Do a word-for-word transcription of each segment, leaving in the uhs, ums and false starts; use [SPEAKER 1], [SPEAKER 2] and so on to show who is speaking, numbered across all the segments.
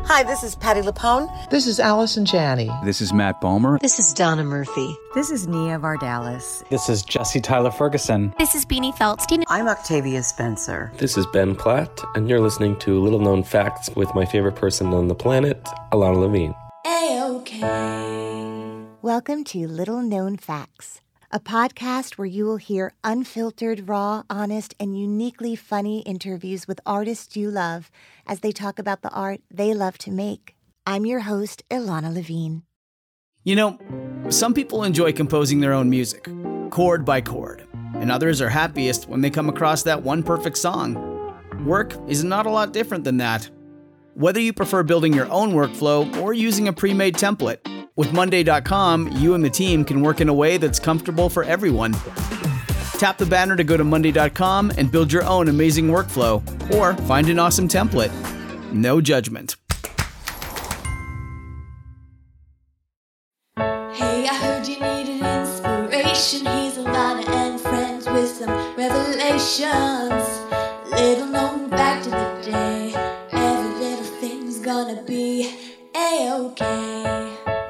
[SPEAKER 1] Hi, this is Patti LuPone.
[SPEAKER 2] This is Allison Janney.
[SPEAKER 3] This is Matt Bomer.
[SPEAKER 4] This is Donna Murphy.
[SPEAKER 5] This is Nia Vardalis.
[SPEAKER 6] This is Jesse Tyler Ferguson.
[SPEAKER 7] This is Beanie Feldstein.
[SPEAKER 5] I'm Octavia Spencer.
[SPEAKER 8] This is Ben Platt, and you're listening to Little Known Facts with my favorite person on the planet, Alana Levine.
[SPEAKER 9] A-OK. Welcome to Little Known Facts, a podcast where you will hear unfiltered, raw, honest, and uniquely funny interviews with artists you love as they talk about the art they love to make. I'm your host, Ilana Levine.
[SPEAKER 10] You know, some people enjoy composing their own music, chord by chord, and others are happiest when they come across that one perfect song. Work is not a lot different than that. Whether you prefer building your own workflow or using a pre-made template, with Monday dot com, you and the team can work in a way that's comfortable for everyone. Tap the banner to go to Monday dot com and build your own amazing workflow, or find an awesome template. No judgment.
[SPEAKER 9] Hey, I heard you needed inspiration. Here's Alana and friends with some revelations. Little known fact of the day. Every little thing's gonna be A-OK.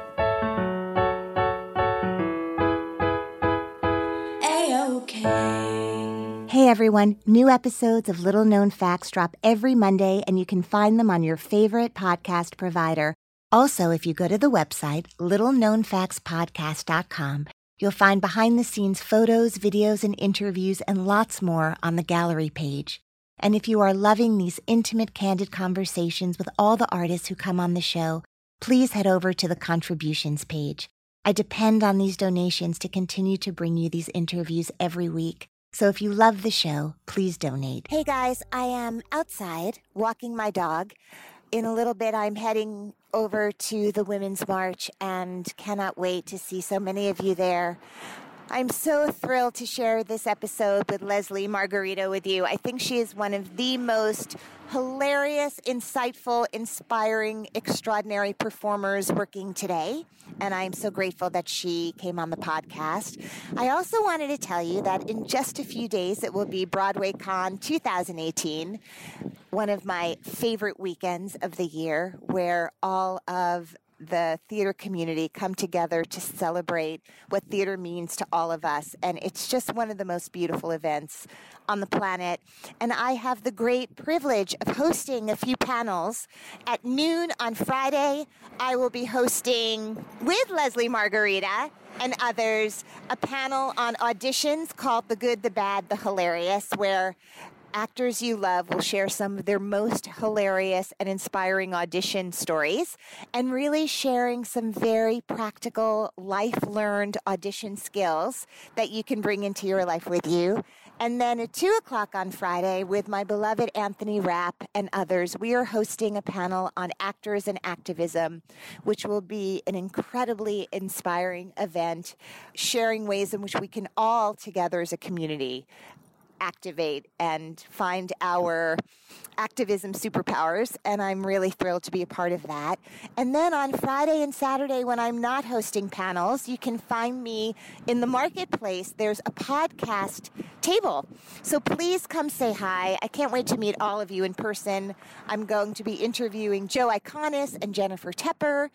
[SPEAKER 9] Hey everyone, new episodes of Little Known Facts drop every Monday and you can find them on your favorite podcast provider. Also, if you go to the website, little known facts podcast dot com, you'll find behind-the-scenes photos, videos, and interviews and lots more on the gallery page. And if you are loving these intimate, candid conversations with all the artists who come on the show, please head over to the contributions page. I depend on these donations to continue to bring you these interviews every week. So if you love the show, please donate. Hey guys, I am outside walking my dog. In a little bit, I'm heading over to the Women's March and cannot wait to see so many of you there. I'm so thrilled to share this episode with Leslie Margarita with you. I think she is one of the most hilarious, insightful, inspiring, extraordinary performers working today. And I'm so grateful that she came on the podcast. I also wanted to tell you that in just a few days, it will be Broadway Con two thousand eighteen, one of my favorite weekends of the year, where all of the theater community come together to celebrate what theater means to all of us. And it's just one of the most beautiful events on the planet. And I have the great privilege of hosting a few panels. At noon on Friday, I will be hosting with Leslie Margarita and others a panel on auditions called The Good, the Bad, the Hilarious, where actors you love will share some of their most hilarious and inspiring audition stories, and really sharing some very practical, life-learned audition skills that you can bring into your life with you. And then at two o'clock on Friday, with my beloved Anthony Rapp and others, we are hosting a panel on actors and activism, which will be an incredibly inspiring event, sharing ways in which we can all together as a community activate and find our activism superpowers, and I'm really thrilled to be a part of that. And then on Friday and Saturday, when I'm not hosting panels, you can find me in the marketplace. There's a podcast table, so please come say hi. I can't wait to meet all of you in person. I'm going to be interviewing Joe Iconis and Jennifer Tepper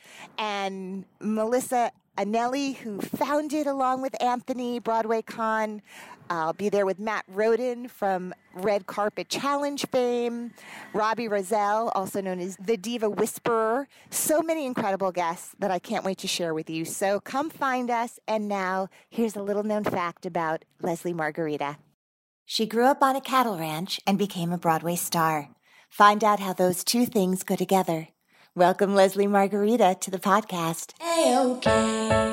[SPEAKER 9] and Melissa Anelli, who founded, along with Anthony, Broadway Con. I'll be there with Matt Roden from Red Carpet Challenge fame, Robbie Rozelle, also known as the Diva Whisperer. So many incredible guests that I can't wait to share with you. So come find us. And now, here's a little known fact about Leslie Margarita. She grew up on a cattle ranch and became a Broadway star. Find out how those two things go together. Welcome, Leslie Margarita, to the podcast. A-OK.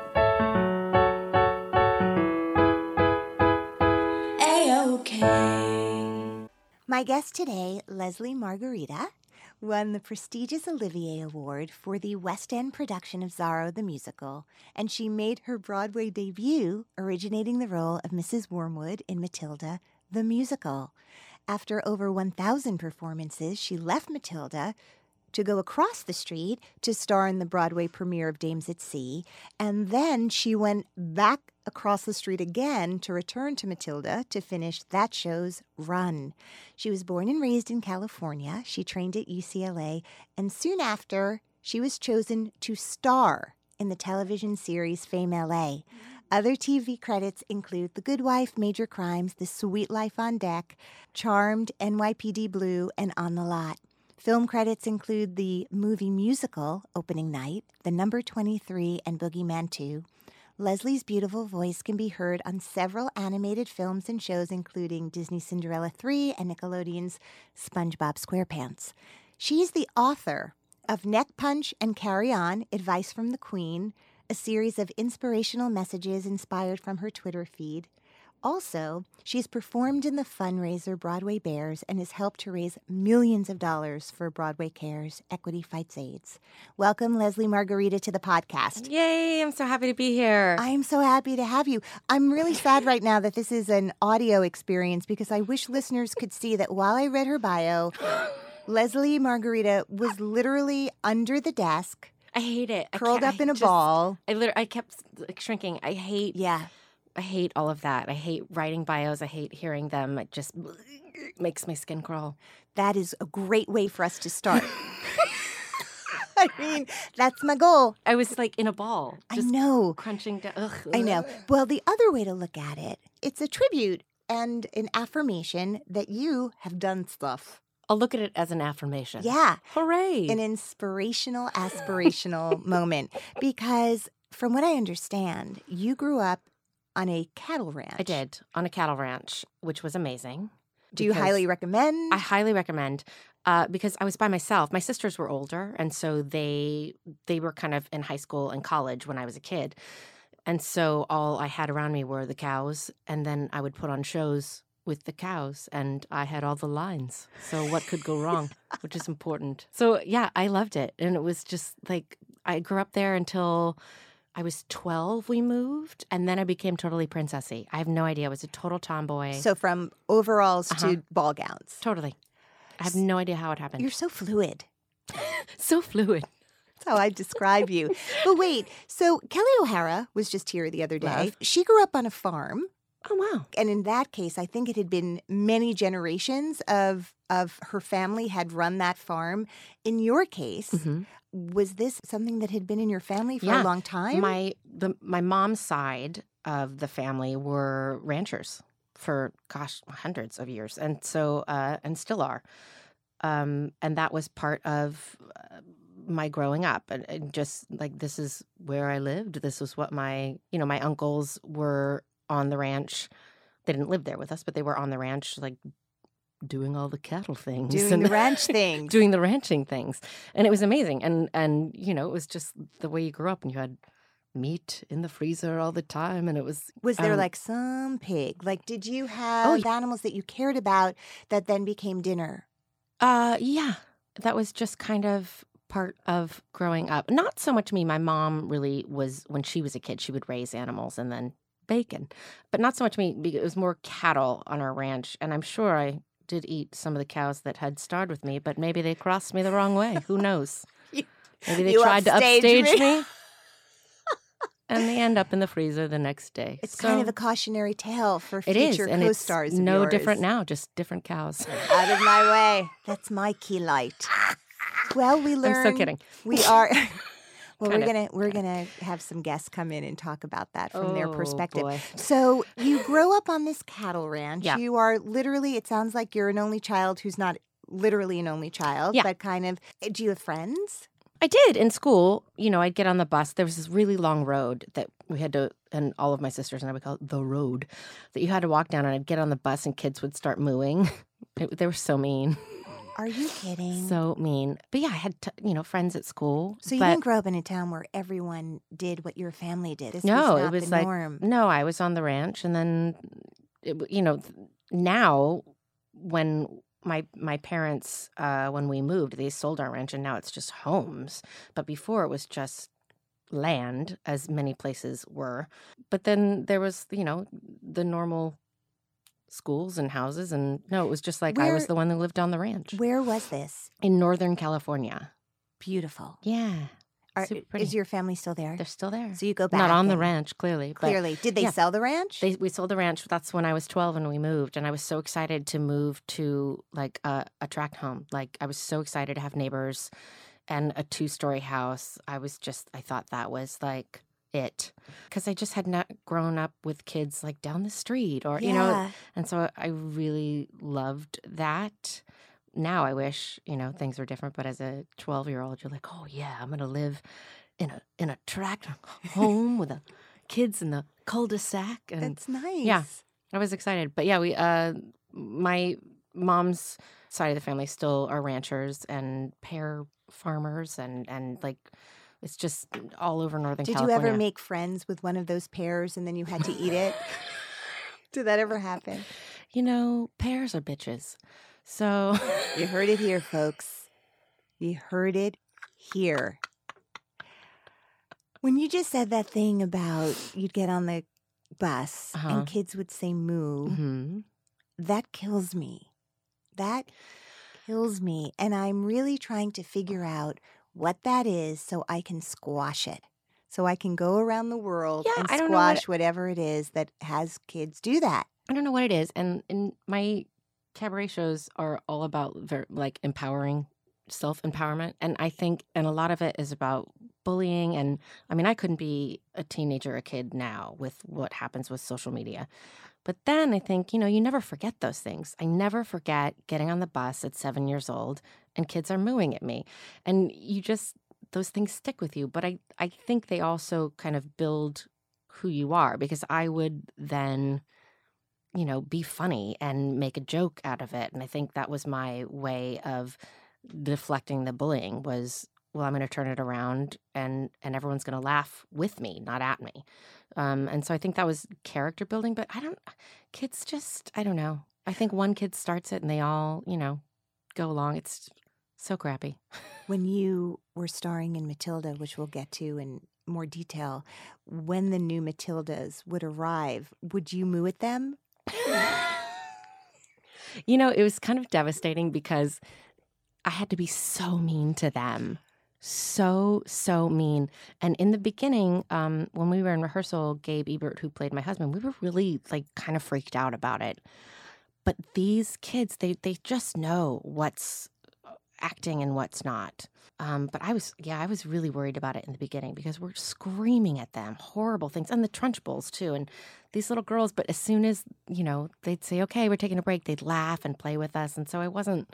[SPEAKER 9] A-OK. My guest today, Leslie Margarita, won the prestigious Olivier Award for the West End production of Zorro the Musical, and she made her Broadway debut originating the role of Missus Wormwood in Matilda the Musical. After over one thousand performances, she left Matilda to go across the street to star in the Broadway premiere of Dames at Sea, and then she went back across the street again to return to Matilda to finish that show's run. She was born and raised in California. She trained at U C L A, and soon after, she was chosen to star in the television series Fame L A. Other T V credits include The Good Wife, Major Crimes, The Sweet Life on Deck, Charmed, N Y P D Blue, and On the Lot. Film credits include the movie musical Opening Night, The Number twenty-three, and Boogeyman two. Leslie's beautiful voice can be heard on several animated films and shows, including Disney's Cinderella three and Nickelodeon's SpongeBob SquarePants. She's the author of Neck Punch and Carry On, Advice from the Queen, a series of inspirational messages inspired from her Twitter feed. Also, she's performed in the fundraiser Broadway Bears and has helped to raise millions of dollars for Broadway Cares, Equity Fights AIDS. Welcome, Leslie Margarita, to the podcast.
[SPEAKER 1] Yay, I'm so happy to be here.
[SPEAKER 9] I'm so happy to have you. I'm really sad right now that this is an audio experience because I wish listeners could see that while I read her bio, Leslie Margarita was literally under the desk,
[SPEAKER 1] I hate it.
[SPEAKER 9] curled
[SPEAKER 1] I
[SPEAKER 9] up in a
[SPEAKER 1] just,
[SPEAKER 9] ball.
[SPEAKER 1] I literally, I kept like shrinking. I hate,
[SPEAKER 9] Yeah.
[SPEAKER 1] I hate all of that. I hate writing bios. I hate hearing them. It just makes my skin crawl.
[SPEAKER 9] That is a great way for us to start. I mean, that's my goal.
[SPEAKER 1] I was like in a ball. Just
[SPEAKER 9] I know.
[SPEAKER 1] crunching down. Ugh,
[SPEAKER 9] I know.
[SPEAKER 1] ugh.
[SPEAKER 9] Well, the other way to look at it, it's a tribute and an affirmation that you have done stuff.
[SPEAKER 1] I'll look at it as an affirmation.
[SPEAKER 9] Yeah.
[SPEAKER 1] Hooray.
[SPEAKER 9] An inspirational, aspirational moment. Because from what I understand, you grew up on a cattle ranch.
[SPEAKER 1] I did on a cattle ranch, which was amazing.
[SPEAKER 9] Do you
[SPEAKER 1] because
[SPEAKER 9] highly recommend?
[SPEAKER 1] I highly recommend uh, because I was by myself. My sisters were older, and so they they were kind of in high school and college when I was a kid. And so all I had around me were the cows, and then I would put on shows with the cows, and I had all the lines. So what could go wrong, which is important. So yeah, I loved it. And it was just like, I grew up there until I was twelve, we moved, and then I became totally princessy. I have no idea. I was a total tomboy.
[SPEAKER 9] So from overalls
[SPEAKER 1] Uh-huh.
[SPEAKER 9] to ball gowns.
[SPEAKER 1] Totally. I have no idea how it happened.
[SPEAKER 9] You're so fluid.
[SPEAKER 1] so fluid.
[SPEAKER 9] That's how I describe you. But wait, so Kelly O'Hara was just here the other day.
[SPEAKER 1] Love.
[SPEAKER 9] She grew up on a farm.
[SPEAKER 1] Oh, wow.
[SPEAKER 9] And in that case, I think it had been many generations of of her family had run that farm. In your case,
[SPEAKER 1] Mhm.
[SPEAKER 9] was this something that had been in your family for
[SPEAKER 1] Yeah.
[SPEAKER 9] a long time?
[SPEAKER 1] My the my mom's side of the family were ranchers for gosh hundreds of years, and so uh, and still are, um, and that was part of uh, my growing up, and, and just like this is where I lived. This was what my you know my uncles were on the ranch. They didn't live there with us, but they were on the ranch, like doing all the cattle things,
[SPEAKER 9] Doing
[SPEAKER 1] and
[SPEAKER 9] the ranch things.
[SPEAKER 1] doing the ranching things, and it was amazing. And and you know, it was just the way you grew up, and you had meat in the freezer all the time, and it was
[SPEAKER 9] Was there
[SPEAKER 1] um,
[SPEAKER 9] like some pig? Like, did you have
[SPEAKER 1] Oh, yeah.
[SPEAKER 9] animals that you cared about that then became dinner?
[SPEAKER 1] uh yeah, that was just kind of part of growing up. Not so much me. My mom really was when she was a kid. She would raise animals and then bacon, but not so much me. Because it was more cattle on our ranch, and I'm sure I did eat some of the cows that had starred with me, but maybe they crossed me the wrong way. Who knows?
[SPEAKER 9] You-
[SPEAKER 1] Maybe they
[SPEAKER 9] you
[SPEAKER 1] tried to
[SPEAKER 9] upstaged
[SPEAKER 1] upstage
[SPEAKER 9] me.
[SPEAKER 1] me. And they end up in the freezer the next day.
[SPEAKER 9] It's
[SPEAKER 1] So
[SPEAKER 9] kind of a cautionary tale for
[SPEAKER 1] it is,
[SPEAKER 9] future
[SPEAKER 1] and it's
[SPEAKER 9] co-stars. of
[SPEAKER 1] no
[SPEAKER 9] yours.
[SPEAKER 1] different now, just different cows.
[SPEAKER 9] Out of my way. That's my key light. Well, we learn.
[SPEAKER 1] I'm so kidding.
[SPEAKER 9] We are. Well, we're
[SPEAKER 1] Kind of.
[SPEAKER 9] gonna we're gonna have some guests come in and talk about that from their
[SPEAKER 1] Oh,
[SPEAKER 9] perspective.
[SPEAKER 1] boy.
[SPEAKER 9] So you grow up on this cattle ranch.
[SPEAKER 1] Yeah.
[SPEAKER 9] You are literally. It sounds like you're an only child who's not literally an only child,
[SPEAKER 1] Yeah.
[SPEAKER 9] but kind of. Do you have friends?
[SPEAKER 1] I did in school. You know, I'd get on the bus. There was this really long road that we had to, and all of my sisters and I would call it the road, that you had to walk down. And I'd get on the bus, and kids would start mooing. It, they were so mean,
[SPEAKER 9] Are you kidding?
[SPEAKER 1] so mean. But yeah, I had t- you know friends at school.
[SPEAKER 9] So you
[SPEAKER 1] but
[SPEAKER 9] didn't grow up in a town where everyone did what your family did. This
[SPEAKER 1] no,
[SPEAKER 9] was not
[SPEAKER 1] it was
[SPEAKER 9] the
[SPEAKER 1] like
[SPEAKER 9] norm.
[SPEAKER 1] no. I was on the ranch, and then it, w- you know th- now when my my parents uh, when we moved, they sold our ranch, and now it's just homes. But before it was just land, as many places were. But then there was you know the normal schools and houses, and no, it was just like I was
[SPEAKER 9] Where-
[SPEAKER 1] the one that lived on the ranch
[SPEAKER 9] Where was this?
[SPEAKER 1] in Northern California.
[SPEAKER 9] Beautiful.
[SPEAKER 1] Yeah.
[SPEAKER 9] Are,
[SPEAKER 1] super pretty.
[SPEAKER 9] is your family still there?
[SPEAKER 1] They're still there.
[SPEAKER 9] So you go back.
[SPEAKER 1] Not on the
[SPEAKER 9] and-
[SPEAKER 1] ranch, clearly. But
[SPEAKER 9] Clearly. Did they
[SPEAKER 1] yeah.
[SPEAKER 9] sell the ranch?
[SPEAKER 1] They, we sold the ranch. That's when I was twelve and we moved. And I was so excited to move to like a, a tract home. Like I was so excited to have neighbors and a two-story house. I was just, I thought that was like it. Because I just had not grown up with kids like down the street or, you know.
[SPEAKER 9] Yeah.
[SPEAKER 1] And so I really loved that. Now I wish, you know, things were different. But as a twelve-year-old, you're like, oh, yeah, I'm going to live in a in a tract home with the kids in the cul-de-sac. And
[SPEAKER 9] That's nice.
[SPEAKER 1] yeah. I was excited. But yeah, we uh my mom's side of the family still are ranchers and pear farmers and and like it's just all over Northern
[SPEAKER 9] Did
[SPEAKER 1] California.
[SPEAKER 9] you ever make friends with one of those pears and then you had to eat it? Did that ever happen?
[SPEAKER 1] You know, pears are bitches. So
[SPEAKER 9] You heard it here, folks. You heard it here. When you just said that thing about you'd get on the bus
[SPEAKER 1] Uh-huh.
[SPEAKER 9] and kids would say moo,
[SPEAKER 1] Mhm.
[SPEAKER 9] that kills me. That kills me. And I'm really trying to figure out what that is so I can squash it. So I can go around the world
[SPEAKER 1] Yeah,
[SPEAKER 9] and
[SPEAKER 1] I don't know what-
[SPEAKER 9] squash whatever it is that has kids do that.
[SPEAKER 1] I don't know what it is. And and my cabaret shows are all about ver like empowering self-empowerment. And I think, and a lot of it is about bullying. And I mean, I couldn't be a teenager or a kid now with what happens with social media. But then I think, you know, you never forget those things. I never forget getting on the bus at seven years old and kids are mooing at me. And you just, those things stick with you. But I, I think they also kind of build who you are because I would then, you know, be funny and make a joke out of it. And I think that was my way of deflecting the bullying was, well, I'm going to turn it around and and everyone's going to laugh with me, not at me. Um, and so I think that was character building. But I don't, kids just, I don't know. I think one kid starts it and they all, you know, go along. It's so crappy.
[SPEAKER 9] When you were starring in Matilda, which we'll get to in more detail, when the new Matildas would arrive, would you moo at them?
[SPEAKER 1] You know, it was kind of devastating because I had to be so mean to them. So, so mean. And in the beginning, um, when we were in rehearsal, Gabe Ebert, who played my husband, we were really like kind of freaked out about it. But these kids, they they just know what's acting and what's not. Um, but I was, yeah, I was really worried about it in the beginning because we're screaming at them, horrible things, and the Trunchbulls too, and these little girls. But as soon as, you know, they'd say, okay, we're taking a break, they'd laugh and play with us. And so I wasn't,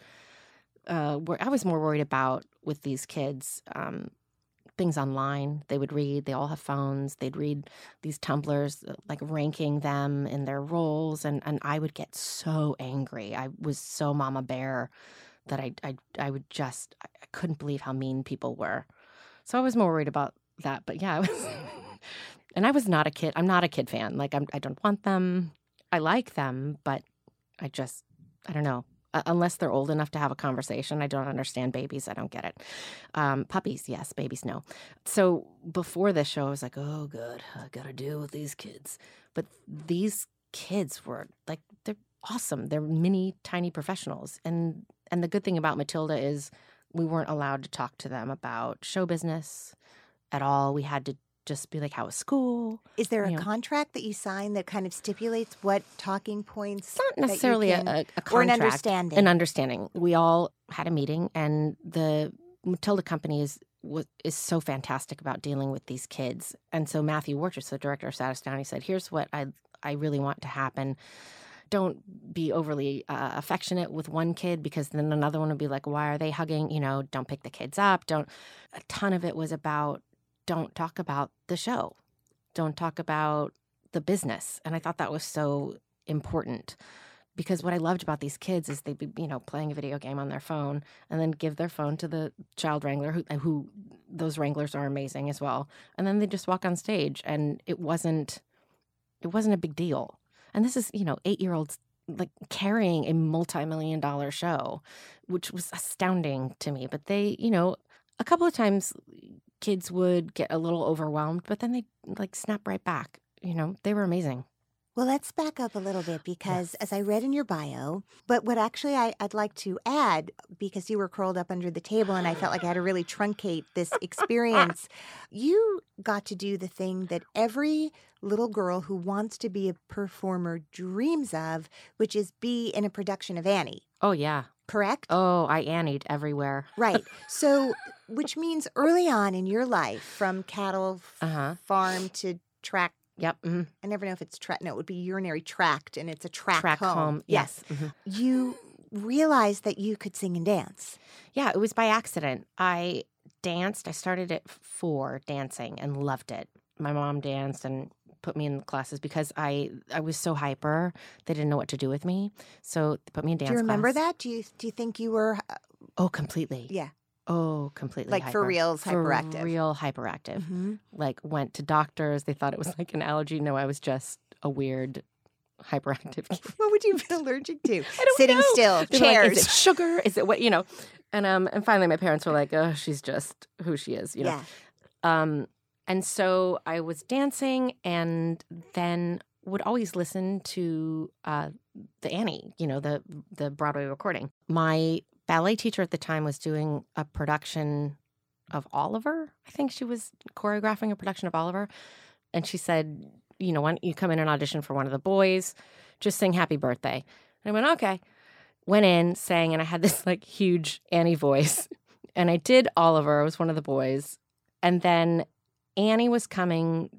[SPEAKER 1] uh, wor- I was more worried about with these kids, um, things online they would read. They all have phones. They'd read these Tumblrs, uh, like ranking them in their roles. And, and I would get so angry. I was so mama bear that I, I, I would just, I couldn't believe how mean people were. So I was more worried about that. But yeah, I was, and I was not a kid. I'm not a kid fan. Like, I'm, I don't want them. I like them, but I just, I don't know. Uh, unless they're old enough to have a conversation. I don't understand babies. I don't get it. Um, puppies, yes. Babies, no. So before this show, I was like, oh, good. I got to deal with these kids. But these kids were like, they're awesome. They're mini, tiny professionals. And and the good thing about Matilda is we weren't allowed to talk to them about show business at all. We had to just be like, how was school?
[SPEAKER 9] Is there a
[SPEAKER 1] You know.
[SPEAKER 9] contract that you sign that kind of stipulates what talking points?
[SPEAKER 1] It's not
[SPEAKER 9] that you
[SPEAKER 1] necessarily
[SPEAKER 9] can-
[SPEAKER 1] a, a, a contract.
[SPEAKER 9] or an understanding.
[SPEAKER 1] An understanding. We all had a meeting, and the Matilda company is was, is so fantastic about dealing with these kids. And so Matthew Warchus, the director of Saddest Down, he said, here's what I I really want to happen. Don't be overly uh, affectionate with one kid because then another one would be like, why are they hugging? You know, don't pick the kids up. Don't. A ton of it was about don't talk about the show. Don't talk about the business. And I thought that was so important because what I loved about these kids is they'd be, you know, playing a video game on their phone and then give their phone to the child wrangler who, who those wranglers are amazing as well. And then they just walk on stage and it wasn't, it wasn't a big deal. And this is, you know, eight-year-olds like carrying a multi-million dollar show, which was astounding to me. But they, you know, a couple of times kids would get a little overwhelmed, but then they like snap right back. You know, they were amazing.
[SPEAKER 9] Well, let's back up a little bit because as I read in your bio, but what actually I, I'd like to add, because you were curled up under the table and I felt like I had to really truncate this experience, you got to do the thing that every little girl who wants to be a performer dreams of, which is be in a production of Annie.
[SPEAKER 1] Oh, yeah.
[SPEAKER 9] Correct?
[SPEAKER 1] Oh, I Annied everywhere.
[SPEAKER 9] Right. So, which means early on in your life, from cattle f-
[SPEAKER 1] Uh-huh.
[SPEAKER 9] farm to track,
[SPEAKER 1] Yep. mhm.
[SPEAKER 9] I never know if it's track, no, it would be urinary tract, and it's a track,
[SPEAKER 1] Track
[SPEAKER 9] home.
[SPEAKER 1] home. Yes. mhm.
[SPEAKER 9] You realized that you could sing and dance.
[SPEAKER 1] Yeah, it was by accident. I danced. I started at four dancing and loved it. My mom danced and put me in classes because I I was so hyper. They didn't know what to do with me. So they put me in dance
[SPEAKER 9] Do you remember
[SPEAKER 1] class.
[SPEAKER 9] that? Do you do you think you were, uh,
[SPEAKER 1] Oh, completely.
[SPEAKER 9] yeah.
[SPEAKER 1] Oh, completely.
[SPEAKER 9] Like for
[SPEAKER 1] hyper.
[SPEAKER 9] reals
[SPEAKER 1] For
[SPEAKER 9] hyperactive.
[SPEAKER 1] real hyperactive.
[SPEAKER 9] Mm-hmm.
[SPEAKER 1] Like went to doctors. They thought it was like an allergy. No, I was just a weird hyperactive kid.
[SPEAKER 9] What would you have been allergic to?
[SPEAKER 1] I don't
[SPEAKER 9] Sitting
[SPEAKER 1] know.
[SPEAKER 9] still,
[SPEAKER 1] They were like,
[SPEAKER 9] chairs.
[SPEAKER 1] is it sugar? Is it what, you know? And um and finally my parents were like, oh, she's just who she is, you know?
[SPEAKER 9] Yeah.
[SPEAKER 1] Um, and so I was dancing and then would always listen to uh, the Annie, you know, the the Broadway recording. My ballet teacher at the time was doing a production of Oliver. I think she was choreographing a production of Oliver. And she said, you know, why don't you come in and audition for one of the boys? Just sing Happy Birthday. And I went, okay. Went in, sang, and I had this like huge Annie voice. And I did Oliver. I was one of the boys. And then Annie was coming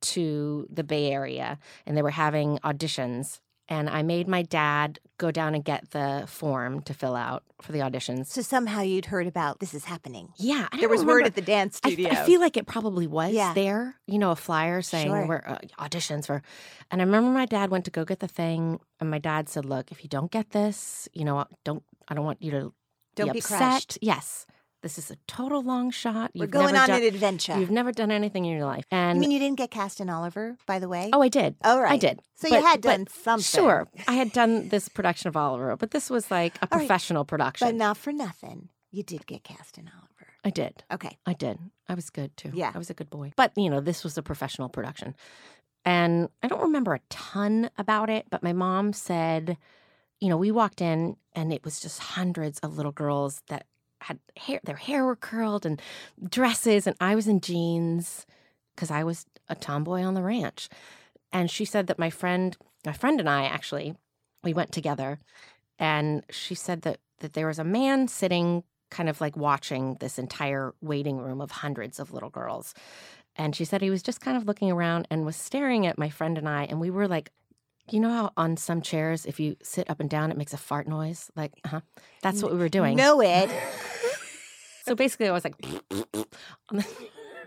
[SPEAKER 1] to the Bay Area, and they were having auditions. And I made my dad go down and get the form to fill out for the auditions.
[SPEAKER 9] So somehow you'd heard about this is happening.
[SPEAKER 1] Yeah. I
[SPEAKER 9] There
[SPEAKER 1] don't
[SPEAKER 9] was word
[SPEAKER 1] remember-
[SPEAKER 9] at the dance
[SPEAKER 1] I f-
[SPEAKER 9] studio.
[SPEAKER 1] I, feel like it probably was
[SPEAKER 9] Yeah.
[SPEAKER 1] there, you know, a flyer saying
[SPEAKER 9] Sure.
[SPEAKER 1] we're uh, auditions for. And I remember my dad went to go get the thing, and my dad said, "Look, if you don't get this, you know, don't. I don't want you to
[SPEAKER 9] Don't
[SPEAKER 1] be
[SPEAKER 9] be
[SPEAKER 1] upset.
[SPEAKER 9] crushed.
[SPEAKER 1] Yes, this is a total long shot.
[SPEAKER 9] We're
[SPEAKER 1] You've
[SPEAKER 9] going
[SPEAKER 1] never
[SPEAKER 9] on
[SPEAKER 1] done,
[SPEAKER 9] an adventure.
[SPEAKER 1] You've never done anything in your life."
[SPEAKER 9] You
[SPEAKER 1] And
[SPEAKER 9] mean you didn't get cast in Oliver, by the way?
[SPEAKER 1] oh, I did.
[SPEAKER 9] All right.
[SPEAKER 1] I did.
[SPEAKER 9] So
[SPEAKER 1] But-
[SPEAKER 9] you had
[SPEAKER 1] but
[SPEAKER 9] done something.
[SPEAKER 1] Sure, I had done this production of Oliver, but this was like a
[SPEAKER 9] All right.
[SPEAKER 1] professional production.
[SPEAKER 9] But not for nothing. You did get cast in Oliver.
[SPEAKER 1] I did.
[SPEAKER 9] Okay.
[SPEAKER 1] I did. I was good too.
[SPEAKER 9] Yeah.
[SPEAKER 1] I was a good boy. But, you know, this was a professional production. And I don't remember a ton about it, but my mom said, you know, we walked in and it was just hundreds of little girls that had hair, their hair were curled and dresses. And I was in jeans because I was a tomboy on the ranch. And she said that my friend, my friend and I actually, we went together. And she said that that there was a man sitting kind of like watching this entire waiting room of hundreds of little girls. And she said he was just kind of looking around and was staring at my friend and I. And we were like, you know how on some chairs, if you sit up and down, it makes a fart noise? Like, uh-huh. That's what we were doing.
[SPEAKER 9] Know it.
[SPEAKER 1] So basically I was like, on the-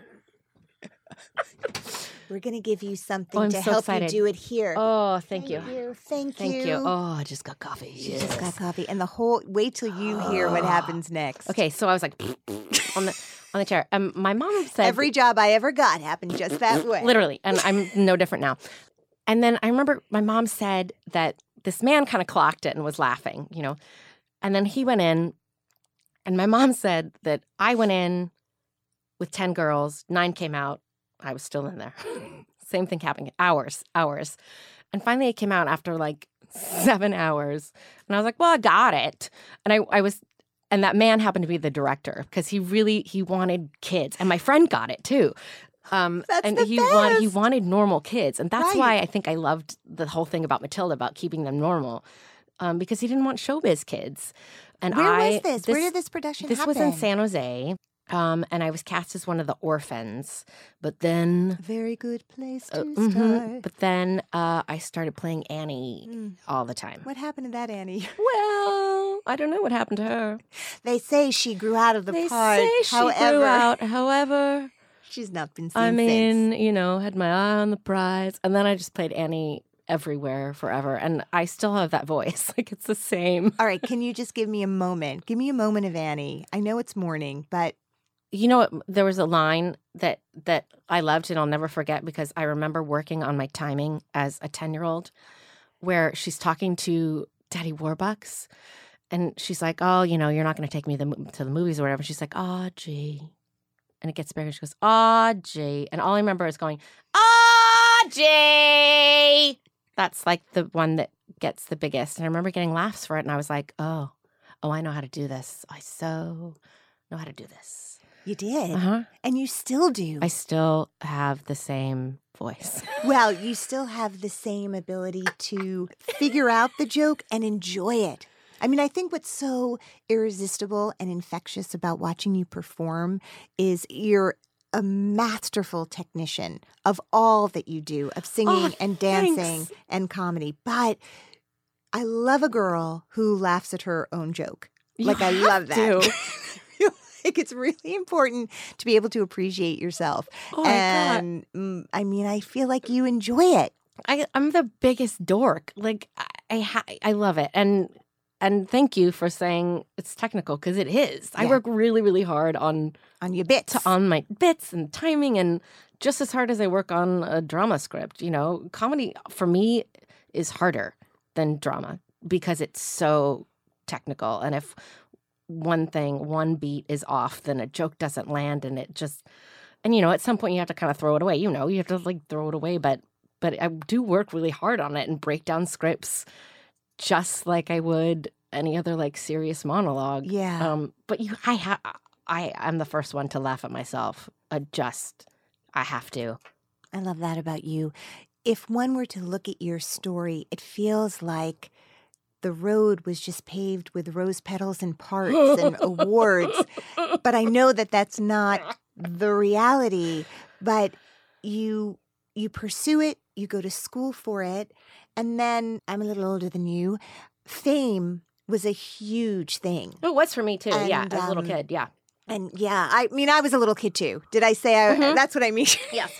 [SPEAKER 9] We're going to give you something
[SPEAKER 1] Oh, I'm
[SPEAKER 9] to
[SPEAKER 1] so
[SPEAKER 9] help
[SPEAKER 1] excited.
[SPEAKER 9] you do it here.
[SPEAKER 1] oh, thank you.
[SPEAKER 9] Thank,
[SPEAKER 1] Thank
[SPEAKER 9] you.
[SPEAKER 1] you. Oh, I just got coffee.
[SPEAKER 9] She
[SPEAKER 1] Yes.
[SPEAKER 9] just got coffee. And the whole, wait till you hear what happens next.
[SPEAKER 1] Okay, so I was like, on the on the chair. Um, my mom said
[SPEAKER 9] Every job I ever got happened just that way.
[SPEAKER 1] literally, and I'm no different now. And then I remember my mom said that this man kind of clocked it and was laughing, you know. And then he went in, and my mom said that I went in with ten girls, nine came out. I was still in there. Same thing happening. Hours, hours. And finally it came out after like seven hours. And I was like, well, I got it. And I, I was, and that man happened to be the director because he really, he wanted kids. And my friend got it too. Um,
[SPEAKER 9] That's
[SPEAKER 1] and
[SPEAKER 9] the
[SPEAKER 1] he wanted he
[SPEAKER 9] best.
[SPEAKER 1] wanted normal kids. And that's
[SPEAKER 9] Right.
[SPEAKER 1] why I think I loved the whole thing about Matilda, about keeping them normal. Um, because he didn't want showbiz kids. And
[SPEAKER 9] Where
[SPEAKER 1] I,
[SPEAKER 9] was this? Where did this production
[SPEAKER 1] This
[SPEAKER 9] happen?
[SPEAKER 1] was in San Jose. Um, and I was cast as one of the orphans. But then
[SPEAKER 9] Very good place to
[SPEAKER 1] uh, mhm.
[SPEAKER 9] start.
[SPEAKER 1] But then uh, I started playing Annie
[SPEAKER 9] Mm.
[SPEAKER 1] all the time.
[SPEAKER 9] What happened to that, Annie?
[SPEAKER 1] Well, I don't know what happened to her.
[SPEAKER 9] They say she grew out of the
[SPEAKER 1] They
[SPEAKER 9] part.
[SPEAKER 1] say she
[SPEAKER 9] However,
[SPEAKER 1] grew out. However,
[SPEAKER 9] she's not been seen
[SPEAKER 1] I mean,
[SPEAKER 9] since.
[SPEAKER 1] you know, had my eye on the prize. And then I just played Annie everywhere forever. And I still have that voice. Like, it's the same.
[SPEAKER 9] All right, can you just give me a moment? Give me a moment of Annie. I know it's morning, but
[SPEAKER 1] You know what? There was a line that that I loved and I'll never forget because I remember working on my timing as a ten-year-old where she's talking to Daddy Warbucks and she's like, oh, you know, you're not going to take me the, to the movies or whatever. She's like, oh, gee. And it gets bigger. She goes, oh, gee. And all I remember is going, oh, gee. that's like the one that gets the biggest. And I remember getting laughs for it, and I was like, oh, oh, I know how to do this. I so know how to do this.
[SPEAKER 9] You did.
[SPEAKER 1] Uh-huh.
[SPEAKER 9] And you still do.
[SPEAKER 1] I still have the same voice.
[SPEAKER 9] Well, you still have the same ability to figure out the joke and enjoy it. I mean, I think what's so irresistible and infectious about watching you perform is you're a masterful technician of all that you do, of singing
[SPEAKER 1] Oh,
[SPEAKER 9] and dancing
[SPEAKER 1] thanks.
[SPEAKER 9] and comedy. But I love a girl who laughs at her own joke.
[SPEAKER 1] You
[SPEAKER 9] Like, I
[SPEAKER 1] have
[SPEAKER 9] love that.
[SPEAKER 1] to.
[SPEAKER 9] I think it's really important to be able to appreciate yourself.
[SPEAKER 1] Oh, my God.
[SPEAKER 9] and mm, I mean, I feel like you enjoy it.
[SPEAKER 1] I, I'm the biggest dork. Like, I I, ha- I love it. And and thank you for saying it's technical, because it is. I
[SPEAKER 9] Yeah.
[SPEAKER 1] work really, really hard on
[SPEAKER 9] On your bits.
[SPEAKER 1] to, on my bits and timing, and just as hard as I work on a drama script. You know, comedy for me is harder than drama because it's so technical. And if one thing, one beat is off, then a joke doesn't land, and it just, and you know, at some point you have to kind of throw it away. You know, you have to like throw it away, but but I do work really hard on it and break down scripts just like I would any other like serious monologue.
[SPEAKER 9] Yeah.
[SPEAKER 1] Um, but you, I ha- I am the first one to laugh at myself. I just, I have to.
[SPEAKER 9] I love that about you. If one were to look at your story, it feels like the road was just paved with rose petals and parts and awards. But I know that that's not the reality. But you you pursue it, you go to school for it, and then I'm a little older than you. Fame was a huge thing.
[SPEAKER 1] It was for me too. yeah,
[SPEAKER 9] And,
[SPEAKER 1] as a little
[SPEAKER 9] um,
[SPEAKER 1] kid. Yeah.
[SPEAKER 9] And yeah, I mean, I was a little kid too. Did I say I,
[SPEAKER 1] Mhm.
[SPEAKER 9] that's what I mean?
[SPEAKER 1] Yes.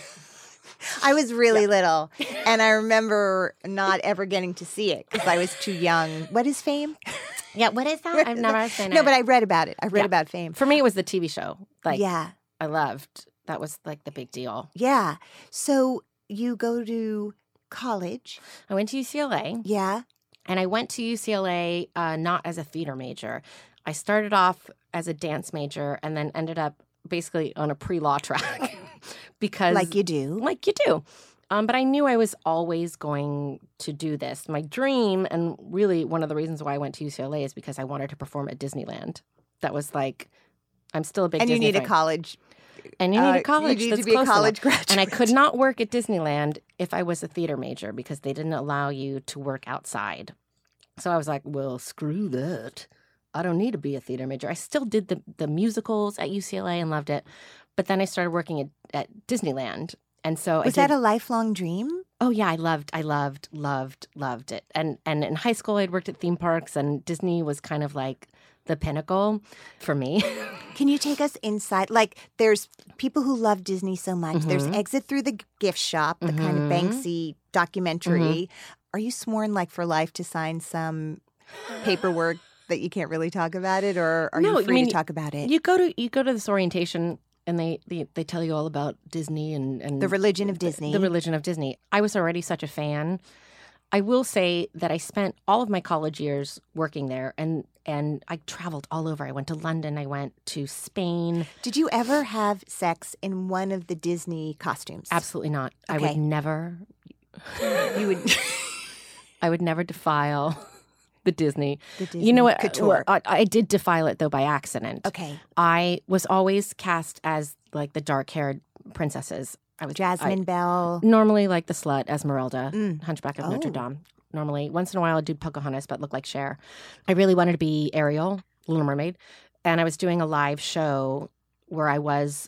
[SPEAKER 9] I was really little, and I remember not ever getting to see it because I was too young. What is Fame?
[SPEAKER 1] Yeah. What is that? I've never seen it.
[SPEAKER 9] No, but I read about it. I read
[SPEAKER 1] Yeah.
[SPEAKER 9] about Fame.
[SPEAKER 1] For me, it was the T V show. Like,
[SPEAKER 9] yeah,
[SPEAKER 1] I loved. That was like the big deal.
[SPEAKER 9] yeah. So you go to college.
[SPEAKER 1] I went to U C L A,
[SPEAKER 9] Yeah,
[SPEAKER 1] and I went to U C L A uh, not as a theater major. I started off as a dance major, and then ended up basically on a pre-law track because,
[SPEAKER 9] like you do.
[SPEAKER 1] like you do. Um, but I knew I was always going to do this. My dream, and really one of the reasons why I went to U C L A, is because I wanted to perform at Disneyland. That was like, I'm still a big
[SPEAKER 9] And you
[SPEAKER 1] Disney
[SPEAKER 9] need a
[SPEAKER 1] fan.
[SPEAKER 9] college.
[SPEAKER 1] And you need
[SPEAKER 9] uh,
[SPEAKER 1] a college
[SPEAKER 9] You need
[SPEAKER 1] that's
[SPEAKER 9] to be a
[SPEAKER 1] close
[SPEAKER 9] college
[SPEAKER 1] enough.
[SPEAKER 9] graduate.
[SPEAKER 1] And I could not work at Disneyland if I was a theater major because they didn't allow you to work outside. So I was like, well, screw that. I don't need to be a theater major. I still did the, the musicals at U C L A and loved it. But then I started working at, at Disneyland. And so
[SPEAKER 9] Was
[SPEAKER 1] I did,
[SPEAKER 9] that a lifelong dream?
[SPEAKER 1] Oh yeah, I loved, I loved, loved, loved it. And and in high school, I'd worked at theme parks, and Disney was kind of like the pinnacle for me.
[SPEAKER 9] Can you take us inside? Like, there's people who love Disney so much. There's
[SPEAKER 1] Mhm.
[SPEAKER 9] Exit Through the Gift Shop, the kind of
[SPEAKER 1] Mhm.
[SPEAKER 9] Banksy documentary. Are you sworn, like, for life to sign some paperwork that you can't really talk about it, or are
[SPEAKER 1] No,
[SPEAKER 9] you
[SPEAKER 1] I
[SPEAKER 9] free
[SPEAKER 1] mean,
[SPEAKER 9] to talk about it?
[SPEAKER 1] You go to you go to this orientation, and they they, they tell you all about Disney and, and
[SPEAKER 9] The religion of Disney.
[SPEAKER 1] The religion of Disney. I was already such a fan. I will say that I spent all of my college years working there, and and I traveled all over. I went to London. I went to Spain.
[SPEAKER 9] Did you ever have sex in one of the Disney costumes?
[SPEAKER 1] Absolutely not. I
[SPEAKER 9] Okay.
[SPEAKER 1] would never.
[SPEAKER 9] You would.
[SPEAKER 1] I would never defile the Disney.
[SPEAKER 9] The Disney
[SPEAKER 1] You know what?
[SPEAKER 9] couture.
[SPEAKER 1] I, I did defile it though by accident.
[SPEAKER 9] Okay.
[SPEAKER 1] I was always cast as like the dark-haired princesses. I was
[SPEAKER 9] Jasmine
[SPEAKER 1] I,
[SPEAKER 9] Bell.
[SPEAKER 1] normally like the slut Esmeralda,
[SPEAKER 9] Mm.
[SPEAKER 1] Hunchback of
[SPEAKER 9] Oh.
[SPEAKER 1] Notre Dame. Normally, once in a while, I'd do Pocahontas, but look like Cher. I really wanted to be Ariel, Little Mermaid, and I was doing a live show where I was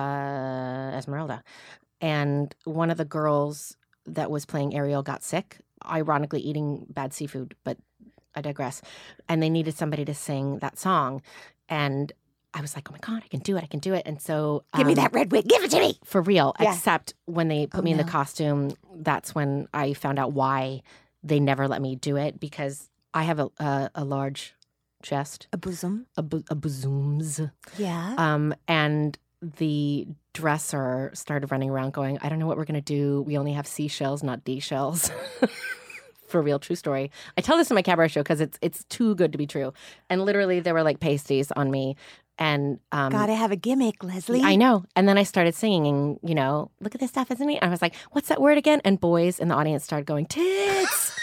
[SPEAKER 1] uh, Esmeralda, and one of the girls that was playing Ariel got sick, ironically eating bad seafood, but I digress. And they needed somebody to sing that song, and I was like, "Oh my god, I can do it! I can do it!" And so,
[SPEAKER 9] Give me
[SPEAKER 1] um,
[SPEAKER 9] that red wig. Give it to me.
[SPEAKER 1] for real.
[SPEAKER 9] Yeah.
[SPEAKER 1] Except when they put
[SPEAKER 9] Oh,
[SPEAKER 1] me in
[SPEAKER 9] no.
[SPEAKER 1] the costume, that's when I found out why they never let me do it, because I have a a, a large chest,
[SPEAKER 9] A bosom.
[SPEAKER 1] a, bu- a bosoms,
[SPEAKER 9] Yeah.
[SPEAKER 1] um, and the dresser started running around going, "I don't know what we're gonna do. We only have seashells, not D shells." For real, true story. I tell this in my cabaret show because it's it's too good to be true. And literally, there were like pasties on me, And um,
[SPEAKER 9] Gotta have a gimmick, Leslie.
[SPEAKER 1] I know. And then I started singing, and, you know, look at this stuff, isn't it? And I was like, what's that word again? And boys in the audience started going, tits.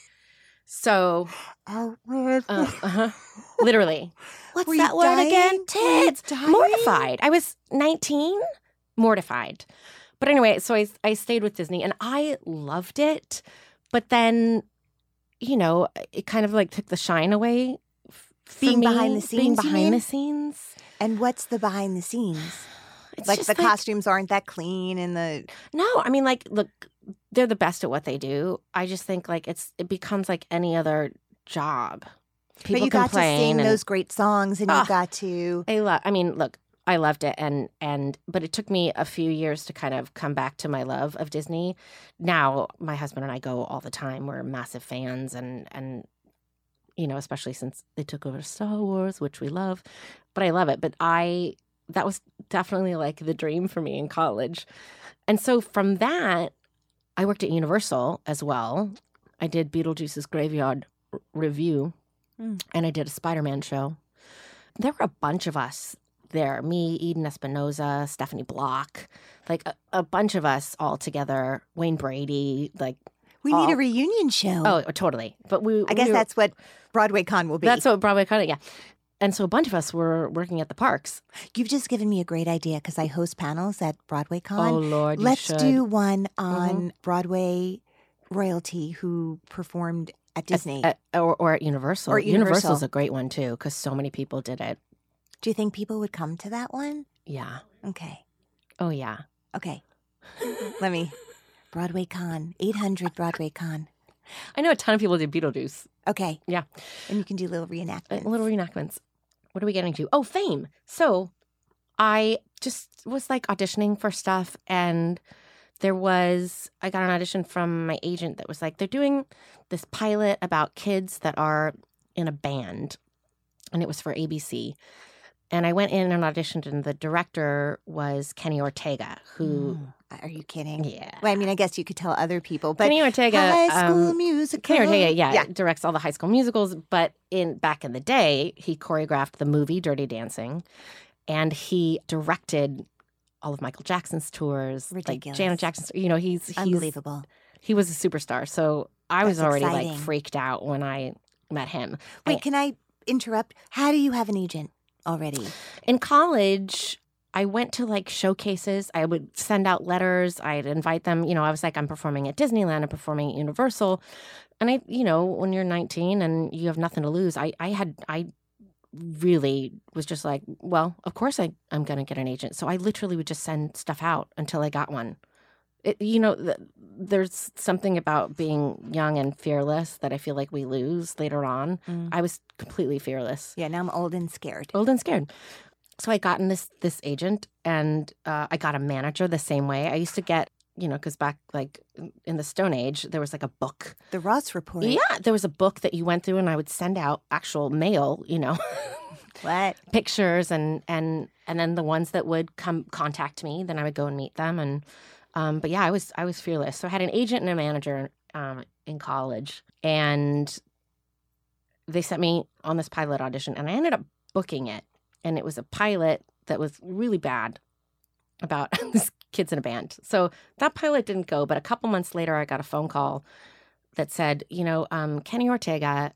[SPEAKER 1] So,
[SPEAKER 9] Oh, Leslie.
[SPEAKER 1] uh, uh-huh. Literally. What's
[SPEAKER 9] Were you
[SPEAKER 1] that word
[SPEAKER 9] dying?
[SPEAKER 1] again?
[SPEAKER 9] Were you
[SPEAKER 1] Tits.
[SPEAKER 9] dying?
[SPEAKER 1] Mortified. I was nineteen, mortified. But anyway, so I, I stayed with Disney, and I loved it. But then, you know, it kind of like took the shine away. For
[SPEAKER 9] Being
[SPEAKER 1] me,
[SPEAKER 9] behind the
[SPEAKER 1] being
[SPEAKER 9] scenes, you
[SPEAKER 1] behind
[SPEAKER 9] mean?
[SPEAKER 1] the scenes.
[SPEAKER 9] And what's the behind the scenes?
[SPEAKER 1] It's
[SPEAKER 9] Like
[SPEAKER 1] just
[SPEAKER 9] the costumes aren't that clean and the
[SPEAKER 1] No, I mean, like, look, they're the best at what they do. I just think like it's it becomes like any other job. People
[SPEAKER 9] but you got to
[SPEAKER 1] complain
[SPEAKER 9] sing
[SPEAKER 1] and
[SPEAKER 9] those great songs and
[SPEAKER 1] Ah.
[SPEAKER 9] you got to
[SPEAKER 1] I love. I mean, look, I loved it, and and but it took me a few years to kind of come back to my love of Disney. Now, my husband and I go all the time. We're massive fans, and and you know, especially since they took over Star Wars, which we love. But I love it. But I that was definitely like the dream for me in college, and so from that, I worked at Universal as well. I did Beetlejuice's Graveyard R- Review,
[SPEAKER 9] Mm.
[SPEAKER 1] and I did a Spider-Man show. There were a bunch of us there. Me, Eden Espinoza, Stephanie Block, like a, a bunch of us all together. Wayne Brady, like
[SPEAKER 9] we
[SPEAKER 1] all-
[SPEAKER 9] need a reunion show.
[SPEAKER 1] oh, totally. But we,
[SPEAKER 9] I guess
[SPEAKER 1] we were-
[SPEAKER 9] that's what Broadway Con will be.
[SPEAKER 1] that's what Broadway kind of yeah. And so a bunch of us were working at the parks.
[SPEAKER 9] You've just given me a great idea because I host panels at Broadway Con.
[SPEAKER 1] Oh Lord, you
[SPEAKER 9] Let's
[SPEAKER 1] should.
[SPEAKER 9] do one on Broadway royalty who performed at Disney.
[SPEAKER 1] At- or, or at Universal.
[SPEAKER 9] Or at Universal.
[SPEAKER 1] Universal's a great one too because so many people did it.
[SPEAKER 9] Do you think people would come to that one?
[SPEAKER 1] Yeah.
[SPEAKER 9] Okay.
[SPEAKER 1] Oh yeah.
[SPEAKER 9] Okay. Let me. Broadway Con, eight hundred Broadway Con.
[SPEAKER 1] I know a ton of people did Beetlejuice.
[SPEAKER 9] Okay.
[SPEAKER 1] Yeah.
[SPEAKER 9] And you can do little
[SPEAKER 1] Uh,
[SPEAKER 9] reenactments.
[SPEAKER 1] little reenactments. What are we getting to? Oh, fame. So I just was like auditioning for stuff, and there was, I got an audition from my agent that was like, they're doing this pilot about kids that are in a band, and it was for A B C. And I went in and auditioned, and the director was Kenny Ortega, who,
[SPEAKER 9] Mm. Are you kidding?
[SPEAKER 1] yeah.
[SPEAKER 9] Well, I mean, I guess you could tell other people, but
[SPEAKER 1] Kenny Ortega,
[SPEAKER 9] High School
[SPEAKER 1] um,
[SPEAKER 9] Musical.
[SPEAKER 1] Kenny Ortega, yeah,
[SPEAKER 9] yeah.
[SPEAKER 1] directs all the High School Musicals. But in back in the day, he choreographed the movie Dirty Dancing, and he directed all of Michael Jackson's tours,
[SPEAKER 9] Ridiculous.
[SPEAKER 1] like Janet Jackson's. You know, he's he's
[SPEAKER 9] Unbelievable.
[SPEAKER 1] he was a superstar. So I was
[SPEAKER 9] That's
[SPEAKER 1] already like
[SPEAKER 9] exciting.
[SPEAKER 1] freaked out when I met him.
[SPEAKER 9] Wait,
[SPEAKER 1] I-
[SPEAKER 9] can I interrupt? How do you have an agent already?
[SPEAKER 1] In college, I went to like showcases. I would send out letters. I'd invite them. You know, I was like, I'm performing at Disneyland. I'm performing at Universal. And I, you know, when you're nineteen and you have nothing to lose, I, I had, I really was just like, well, of course I, I'm going to get an agent. So I literally would just send stuff out until I got one. It, you know, th- there's something about being young and fearless that I feel like we lose later on.
[SPEAKER 9] Mm.
[SPEAKER 1] I was completely fearless.
[SPEAKER 9] Yeah, now I'm old and scared.
[SPEAKER 1] Old and scared. So I got in this this agent, and uh, I got a manager the same way. I used to get, you know, because back like in the Stone Age, there was like a book.
[SPEAKER 9] The Ross Report.
[SPEAKER 1] Yeah, there was a book that you went through, and I would send out actual mail, you know,
[SPEAKER 9] What?
[SPEAKER 1] pictures, and and and then the ones that would come contact me, then I would go and meet them. And um, but yeah, I was I was fearless. So I had an agent and a manager um, in college, and they sent me on this pilot audition, and I ended up booking it. And it was a pilot that was really bad about this kids in a band. So that pilot didn't go. But a couple months later, I got a phone call that said, you know, um, Kenny Ortega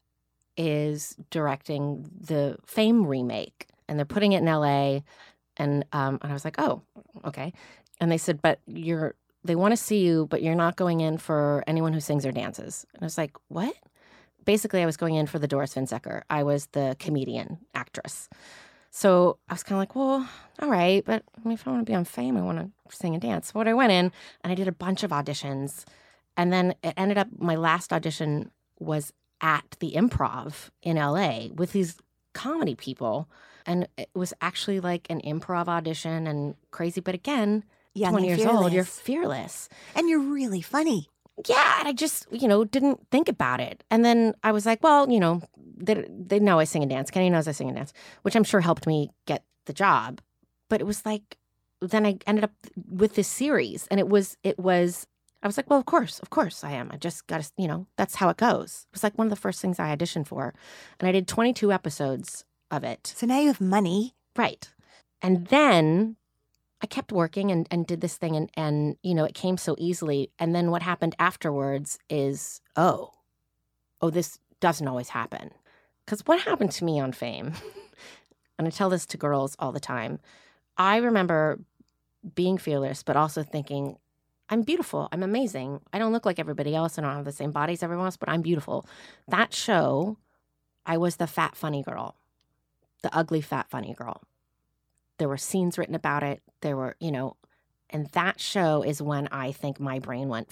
[SPEAKER 1] is directing the Fame remake, and they're putting it in L A. And um, and I was like, oh, okay. And they said, but you're they want to see you, but you're not going in for anyone who sings or dances. And I was like, what? Basically, I was going in for the Doris Finsecker. I was the comedian actress. So I was kind of like, well, all right, but I mean, if I want to be on Fame, I want to sing and dance. So what I went in, and I did a bunch of auditions. And then it ended up, my last audition was at the Improv in L A with these comedy people. And it was actually like an improv audition and crazy. But again,
[SPEAKER 9] Young
[SPEAKER 1] twenty
[SPEAKER 9] and
[SPEAKER 1] years old, you're
[SPEAKER 9] fearless.
[SPEAKER 1] fearless.
[SPEAKER 9] And you're really funny.
[SPEAKER 1] Yeah, and I just, you know, didn't think about it. And then I was like, well, you know, they, they know I sing and dance. Kenny knows I sing and dance, which I'm sure helped me get the job. But it was like, then I ended up with this series, and it was, it was, I was like, well, of course, of course I am. I just got to, you know, that's how it goes. It was like one of the first things I auditioned for. And I did twenty-two episodes of it.
[SPEAKER 9] So now you have money
[SPEAKER 1] Right. And then I kept working and, and did this thing and, and, you know, it came so easily. And then what happened afterwards is, oh, oh, this doesn't always happen. Because what happened to me on Fame, and I tell this to girls all the time, I remember being fearless, but also thinking, I'm beautiful. I'm amazing. I don't look like everybody else. I don't have the same body as everyone else, but I'm beautiful. That show, I was the fat, funny girl, the ugly, fat, funny girl. There were scenes written about it. There were, you know, and that show is when I think my brain went,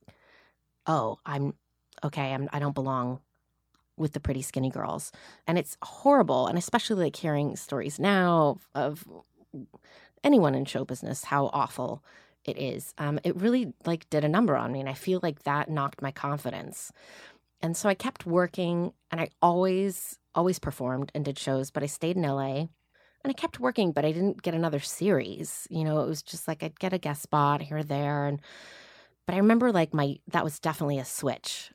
[SPEAKER 1] oh, I'm okay. I'm, I don't belong with the pretty skinny girls. And it's horrible. And especially like hearing stories now of anyone in show business, how awful it is. Um, it really like did a number on me. And I feel like that knocked my confidence. And so I kept working and I always, always performed and did shows, but I stayed in L A and I kept working, but I didn't get another series. You know, it was just like I'd get a guest spot here or there. And but I remember like my, that was definitely a switch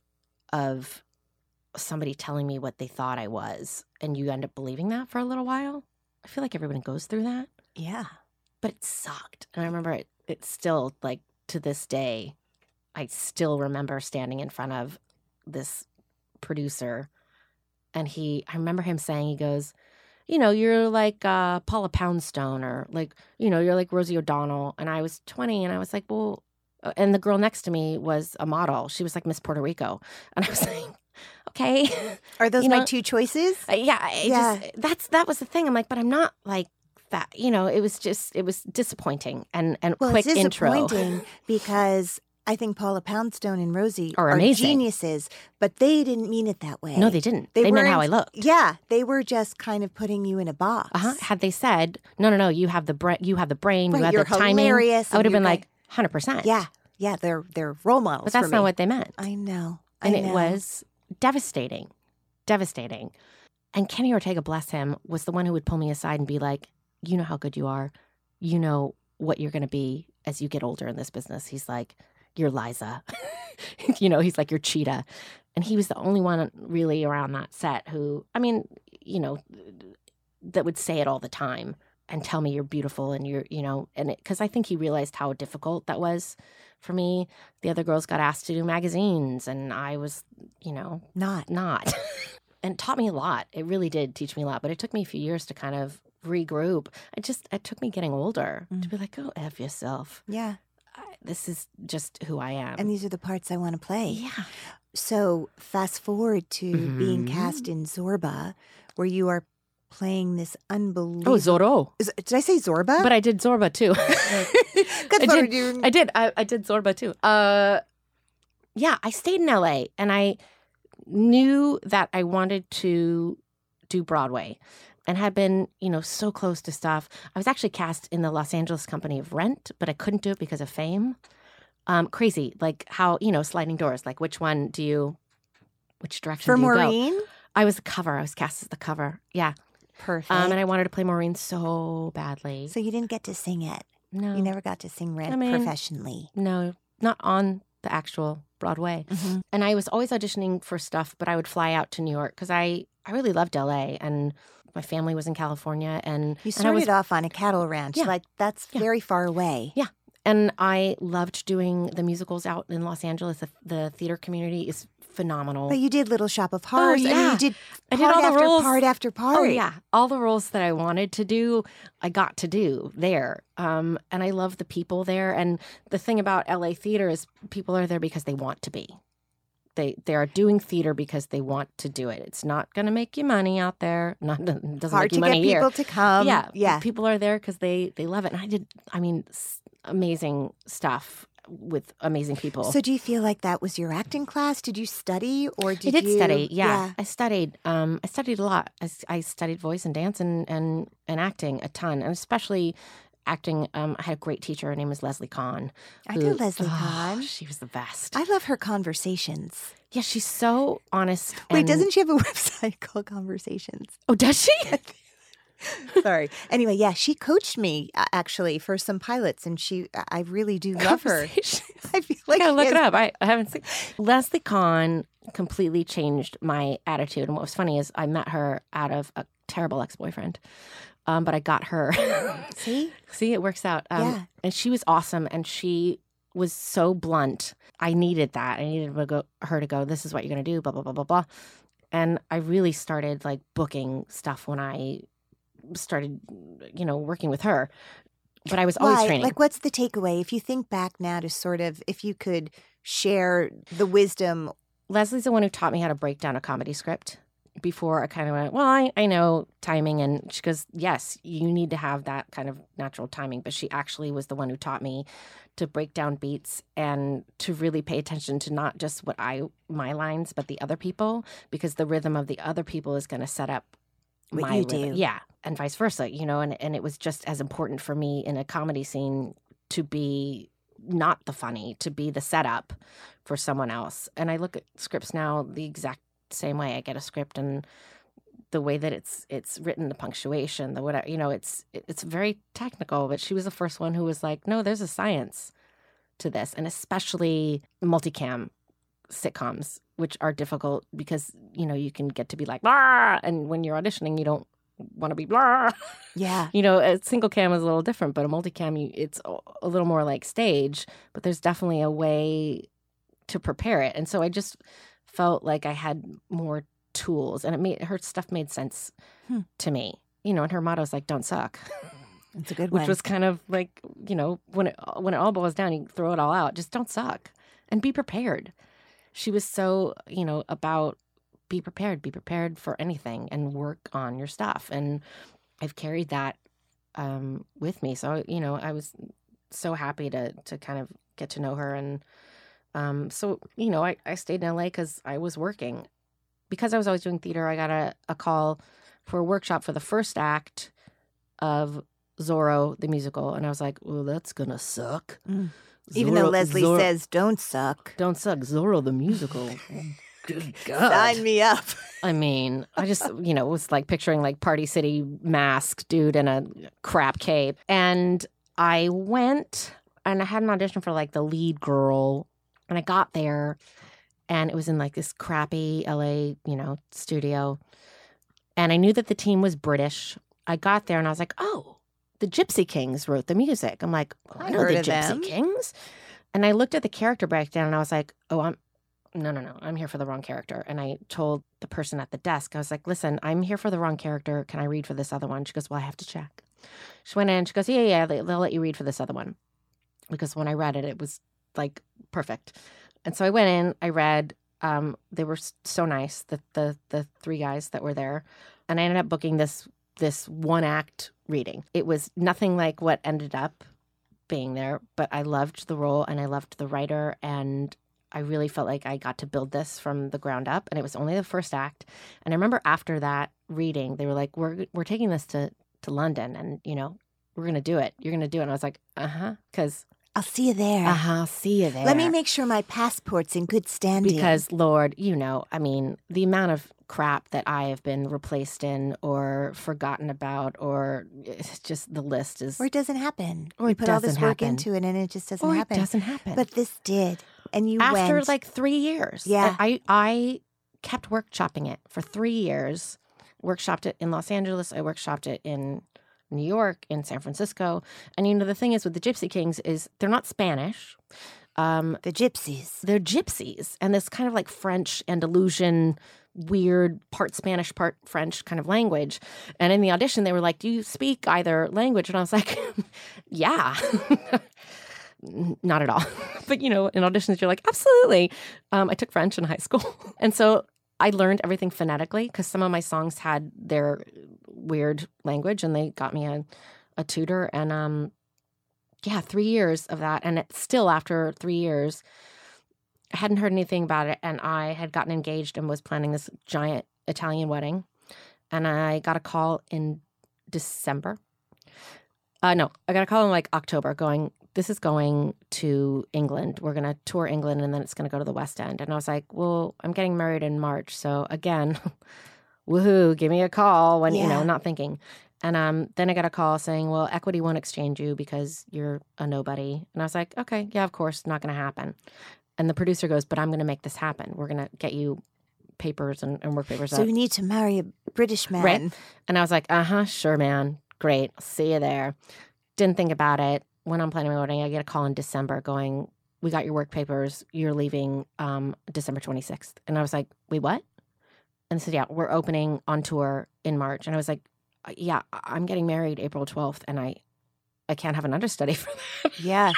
[SPEAKER 1] of somebody telling me what they thought I was. And you end up believing that for a little while. I feel like everybody goes through that.
[SPEAKER 9] Yeah.
[SPEAKER 1] But it sucked. And I remember it, it still, like, to this day, I still remember standing in front of this producer. And he, I remember him saying, he goes, you know, you're like uh, Paula Poundstone or like, you know, you're like Rosie O'Donnell. And I was twenty and I was like, well, and the girl next to me was a model. She was like Miss Puerto Rico. And I was like, okay.
[SPEAKER 9] Are those
[SPEAKER 1] You
[SPEAKER 9] my
[SPEAKER 1] know,
[SPEAKER 9] two choices?
[SPEAKER 1] Uh, yeah, I
[SPEAKER 9] Yeah.
[SPEAKER 1] just that's that was the thing. I'm like, but I'm not like that. You know, it was just it was disappointing and and
[SPEAKER 9] Well,
[SPEAKER 1] quick
[SPEAKER 9] it's
[SPEAKER 1] intro.
[SPEAKER 9] disappointing because I think Paula Poundstone and Rosie
[SPEAKER 1] Are
[SPEAKER 9] are
[SPEAKER 1] amazing.
[SPEAKER 9] geniuses, but they didn't mean it that way.
[SPEAKER 1] No, they didn't. They, meant how I
[SPEAKER 9] weren't-
[SPEAKER 1] looked.
[SPEAKER 9] Yeah, they were just kind of putting you in a box.
[SPEAKER 1] Uh-huh. Had they said, no, no, no, you have the bra- you have the brain,
[SPEAKER 9] Right,
[SPEAKER 1] you have
[SPEAKER 9] you're
[SPEAKER 1] the timing,
[SPEAKER 9] hilarious
[SPEAKER 1] I would have
[SPEAKER 9] and
[SPEAKER 1] been
[SPEAKER 9] you're
[SPEAKER 1] like, one hundred percent.
[SPEAKER 9] Yeah, yeah, they're they're role models.
[SPEAKER 1] But that's
[SPEAKER 9] for
[SPEAKER 1] not
[SPEAKER 9] me.
[SPEAKER 1] what they meant.
[SPEAKER 9] I know. I
[SPEAKER 1] And it
[SPEAKER 9] know.
[SPEAKER 1] was devastating, devastating. And Kenny Ortega, bless him, was the one who would pull me aside and be like, you know how good you are. You know what you're going to be as you get older in this business. He's like, you're Liza. you know, he's like, you're Cheetah. And he was the only one really around that set who, I mean, you know, that would say it all the time and tell me you're beautiful and you're, you know, and because I think he realized how difficult that was for me. The other girls got asked to do magazines and I was, you know,
[SPEAKER 9] Not.
[SPEAKER 1] not. And it taught me a lot. It really did teach me a lot. But it took me a few years to kind of regroup. It just, it took me getting older
[SPEAKER 9] Mm.
[SPEAKER 1] to be like, oh, F yourself.
[SPEAKER 9] Yeah.
[SPEAKER 1] I, this is just who I am.
[SPEAKER 9] And these are the parts I want to play.
[SPEAKER 1] yeah.
[SPEAKER 9] So fast forward to being
[SPEAKER 1] Mhm.
[SPEAKER 9] cast in Zorba, where you are playing this unbelievable.
[SPEAKER 1] Oh, Zorro.
[SPEAKER 9] Is- Did I say Zorba?
[SPEAKER 1] But I did Zorba too.
[SPEAKER 9] That's
[SPEAKER 1] I
[SPEAKER 9] what we're
[SPEAKER 1] did,
[SPEAKER 9] doing.
[SPEAKER 1] I did. I, I did Zorba too. Uh, yeah, I stayed in L A and I knew that I wanted to do Broadway and had been, you know, so close to stuff. I was actually cast in the Los Angeles company of Rent, but I couldn't do it because of Fame. Um, crazy, like how, you know, sliding doors. Like which one do you, which direction
[SPEAKER 9] For
[SPEAKER 1] do you go?
[SPEAKER 9] Maureen?
[SPEAKER 1] I was the cover. I was cast as the cover. Yeah.
[SPEAKER 9] Perfect.
[SPEAKER 1] Um, and I wanted to play Maureen so badly.
[SPEAKER 9] so you didn't get to sing it.
[SPEAKER 1] No,
[SPEAKER 9] You never got to sing Rent
[SPEAKER 1] I mean-
[SPEAKER 9] professionally.
[SPEAKER 1] no, not on the actual Broadway.
[SPEAKER 9] Mhm.
[SPEAKER 1] And I was always auditioning for stuff, but I would fly out to New York because I, I really loved L A and my family was in California. And,
[SPEAKER 9] You
[SPEAKER 1] and I was
[SPEAKER 9] started off on a cattle ranch.
[SPEAKER 1] Yeah.
[SPEAKER 9] Like, that's
[SPEAKER 1] Yeah.
[SPEAKER 9] very far away.
[SPEAKER 1] Yeah. And I loved doing the musicals out in Los Angeles. The, the theater community is phenomenal.
[SPEAKER 9] But you did Little Shop of Horrors. I mean,
[SPEAKER 1] yeah.
[SPEAKER 9] you did
[SPEAKER 1] I
[SPEAKER 9] part
[SPEAKER 1] did all the
[SPEAKER 9] after
[SPEAKER 1] roles.
[SPEAKER 9] part after part.
[SPEAKER 1] Oh, yeah. All the roles that I wanted to do, I got to do there. Um, and I love the people there. And the thing about L A theater is people are there because they want to be. They they are doing theater because they want to do it. It's not going to make you money out there. Not it doesn't
[SPEAKER 9] Hard
[SPEAKER 1] make you
[SPEAKER 9] to
[SPEAKER 1] money
[SPEAKER 9] get
[SPEAKER 1] here.
[SPEAKER 9] people to come.
[SPEAKER 1] yeah,
[SPEAKER 9] Yeah.
[SPEAKER 1] People are there because they they love it. And I did. I mean, s- amazing stuff with amazing people.
[SPEAKER 9] So do you feel like that was your acting class? Did you study or did
[SPEAKER 1] I did
[SPEAKER 9] you
[SPEAKER 1] study. Yeah, I studied. Um, I studied a lot. I, s- I studied voice and dance and, and and acting a ton, and especially acting. Um, I had a great teacher. Her name was Leslie Kahn.
[SPEAKER 9] I
[SPEAKER 1] who-
[SPEAKER 9] know Leslie
[SPEAKER 1] oh,
[SPEAKER 9] Kahn.
[SPEAKER 1] She was the best.
[SPEAKER 9] I love her conversations.
[SPEAKER 1] yeah, she's so honest.
[SPEAKER 9] Wait,
[SPEAKER 1] and-
[SPEAKER 9] doesn't she have a website called Conversations?
[SPEAKER 1] Oh, does she?
[SPEAKER 9] Sorry. Anyway, yeah, she coached me uh, actually for some pilots, and she, I really do love her.
[SPEAKER 1] Conversation.
[SPEAKER 9] I feel
[SPEAKER 1] I
[SPEAKER 9] like
[SPEAKER 1] gotta
[SPEAKER 9] she
[SPEAKER 1] look
[SPEAKER 9] has-
[SPEAKER 1] it up. I, I haven't seen. Leslie Kahn completely changed my attitude. And what was funny is I met her out of a terrible ex-boyfriend. Um, but I got her.
[SPEAKER 9] See?
[SPEAKER 1] See, it works out. Um,
[SPEAKER 9] Yeah.
[SPEAKER 1] And she was awesome. And she was so blunt. I needed that. I needed to go, her to go, this is what you're going to do, blah, blah, blah, blah, blah. And I really started like booking stuff when I started, you know, working with her. But I was always
[SPEAKER 9] Why?
[SPEAKER 1] training.
[SPEAKER 9] Like, what's the takeaway? If you think back now to sort of, if you could share the wisdom.
[SPEAKER 1] Leslie's the one who taught me how to break down a comedy script. Before I kind of went, well, I, I know timing. And she goes, yes, you need to have that kind of natural timing. But she actually was the one who taught me to break down beats and to really pay attention to not just what I, my lines, but the other people, because the rhythm of the other people is going to set up
[SPEAKER 9] What
[SPEAKER 1] my
[SPEAKER 9] you
[SPEAKER 1] rhythm.
[SPEAKER 9] do.
[SPEAKER 1] Yeah. And vice versa, you know, and, and it was just as important for me in a comedy scene to be not the funny, to be the setup for someone else. And I look at scripts now the exact same way. I get a script and the way that it's it's written, the punctuation, the whatever, you know, it's it's very technical. But she was the first one who was like, no, there's a science to this, and especially multicam sitcoms, which are difficult because you know you can get to be like blah, and when you're auditioning, you don't want to be blah.
[SPEAKER 9] Yeah.
[SPEAKER 1] You know, a single cam is a little different, but a multicam, you, it's a little more like stage. But there's definitely a way to prepare it, and so I just felt like I had more tools, and it made her stuff made sense
[SPEAKER 9] Hmm.
[SPEAKER 1] to me. You know, and her motto is like, "Don't suck,"
[SPEAKER 9] That's a good
[SPEAKER 1] which
[SPEAKER 9] one.
[SPEAKER 1] was kind of like, you know, when it when it all boils down, you throw it all out. Just don't suck and be prepared. She was so, you know, about be prepared, be prepared for anything, and work on your stuff. And I've carried that um, with me. So you know, I was so happy to to kind of get to know her. And um, so you know, I, I stayed in L A because I was working. Because I was always doing theater, I got a, a call for a workshop for the first act of Zorro, the musical. And I was like, well, that's going to suck.
[SPEAKER 9] Mm. Even though
[SPEAKER 1] Zorro-
[SPEAKER 9] Leslie
[SPEAKER 1] Zorro-
[SPEAKER 9] says, don't suck.
[SPEAKER 1] Don't suck. Zorro, the musical. Good God.
[SPEAKER 9] Sign me up.
[SPEAKER 1] I mean, I just, you know, was like picturing like Party City mask dude in a crap cape. And I went and I had an audition for like the lead girl. And I got there and it was in like this crappy L A, you know, studio. And I knew that the team was British. I got there and I was like, oh, the Gypsy Kings wrote the music. I'm like, oh, I
[SPEAKER 9] I
[SPEAKER 1] know
[SPEAKER 9] heard
[SPEAKER 1] the
[SPEAKER 9] of
[SPEAKER 1] Gypsy
[SPEAKER 9] them.
[SPEAKER 1] Kings. And I looked at the character breakdown and I was like, oh, I'm, no, no, no, I'm here for the wrong character. And I told the person at the desk, I was like, listen, I'm here for the wrong character. Can I read for this other one? She goes, well, I have to check. She went in, she goes, yeah, yeah, they, they'll let you read for this other one. Because when I read it, it was like perfect. And so I went in, I read, um, they were so nice, the, the the three guys that were there. And I ended up booking this this one act reading. It was nothing like what ended up being there, but I loved the role and I loved the writer, and I really felt like I got to build this from the ground up. And it was only the first act. And I remember after that reading, they were like, we're we're taking this to, to London, and, you know, we're going to do it. You're going to do it. And I was like, uh-huh, because
[SPEAKER 9] I'll see you there.
[SPEAKER 1] uh-huh, see you there.
[SPEAKER 9] Let me make sure my passport's in good standing.
[SPEAKER 1] Because, Lord, you know, I mean, the amount of crap that I have been replaced in or forgotten about, or it's just the list is...
[SPEAKER 9] Or it doesn't happen.
[SPEAKER 1] Or
[SPEAKER 9] you
[SPEAKER 1] it
[SPEAKER 9] put all this
[SPEAKER 1] doesn't
[SPEAKER 9] work
[SPEAKER 1] happen.
[SPEAKER 9] into it and it just doesn't
[SPEAKER 1] or
[SPEAKER 9] happen.
[SPEAKER 1] it doesn't happen.
[SPEAKER 9] But this did. And you
[SPEAKER 1] After
[SPEAKER 9] went.
[SPEAKER 1] like three years.
[SPEAKER 9] Yeah.
[SPEAKER 1] I, I kept workshopping it for three years. Workshopped it in Los Angeles. I workshopped it in New York, in San Francisco. And, you know, the thing is with the Gypsy Kings is they're not Spanish. Um,
[SPEAKER 9] the gypsies.
[SPEAKER 1] they're gypsies. And this kind of like French, Andalusian, weird, part Spanish, part French kind of language. And in the audition, they were like, do you speak either language? And I was like, yeah. Not at all. But, you know, in auditions, you're like, absolutely. Um, I took French in high school. And so I learned everything phonetically because some of my songs had their weird language, and they got me a, a tutor. And um, yeah, three years of that. And it, still after three years, I hadn't heard anything about it. And I had gotten engaged and was planning this giant Italian wedding. And I got a call in December. Uh, no, I got a call in like October going, this is going to England. We're going to tour England, and then it's going to go to the West End. And I was like, well, I'm getting married in March. So again, woohoo, give me a call when, you know,
[SPEAKER 9] Yeah.
[SPEAKER 1] not thinking. And um, then I got a call saying, well, Equity won't exchange you because you're a nobody. And I was like, okay, yeah, of course, not going to happen. And the producer goes, but I'm going to make this happen. We're going to get you papers and, and work papers
[SPEAKER 9] So
[SPEAKER 1] up.
[SPEAKER 9] you need to marry a British man.
[SPEAKER 1] Right. And I was like, uh-huh, sure, man. great. I'll see you there. Didn't think about it. Went on planning my wedding. I get a call in December going, we got your work papers. You're leaving um, December twenty-sixth. And I was like, wait, what? And they said, yeah, we're opening on tour in March. And I was like, yeah, I'm getting married April twelfth, and I I can't have an understudy for that.
[SPEAKER 9] Yeah.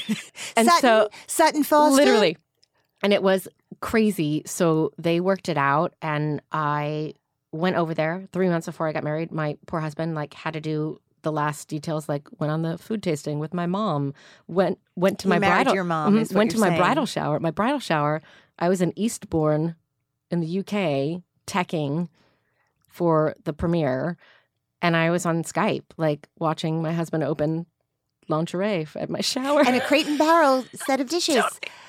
[SPEAKER 1] And
[SPEAKER 9] Sutton,
[SPEAKER 1] so
[SPEAKER 9] Sutton Foster?
[SPEAKER 1] literally. And it was crazy. So they worked it out, and I went over there three months before I got married. My poor husband like had to do the last details, like went on the food tasting with my mom, went went to
[SPEAKER 9] You
[SPEAKER 1] my
[SPEAKER 9] married
[SPEAKER 1] bridal
[SPEAKER 9] your mom,
[SPEAKER 1] Mhm,
[SPEAKER 9] is what
[SPEAKER 1] went to
[SPEAKER 9] you're
[SPEAKER 1] my
[SPEAKER 9] saying.
[SPEAKER 1] bridal shower. My bridal shower, I was in Eastbourne in the U K teching for the premiere, and I was on Skype like watching my husband open lingerie f- at my shower.
[SPEAKER 9] And a Crate and Barrel set of dishes.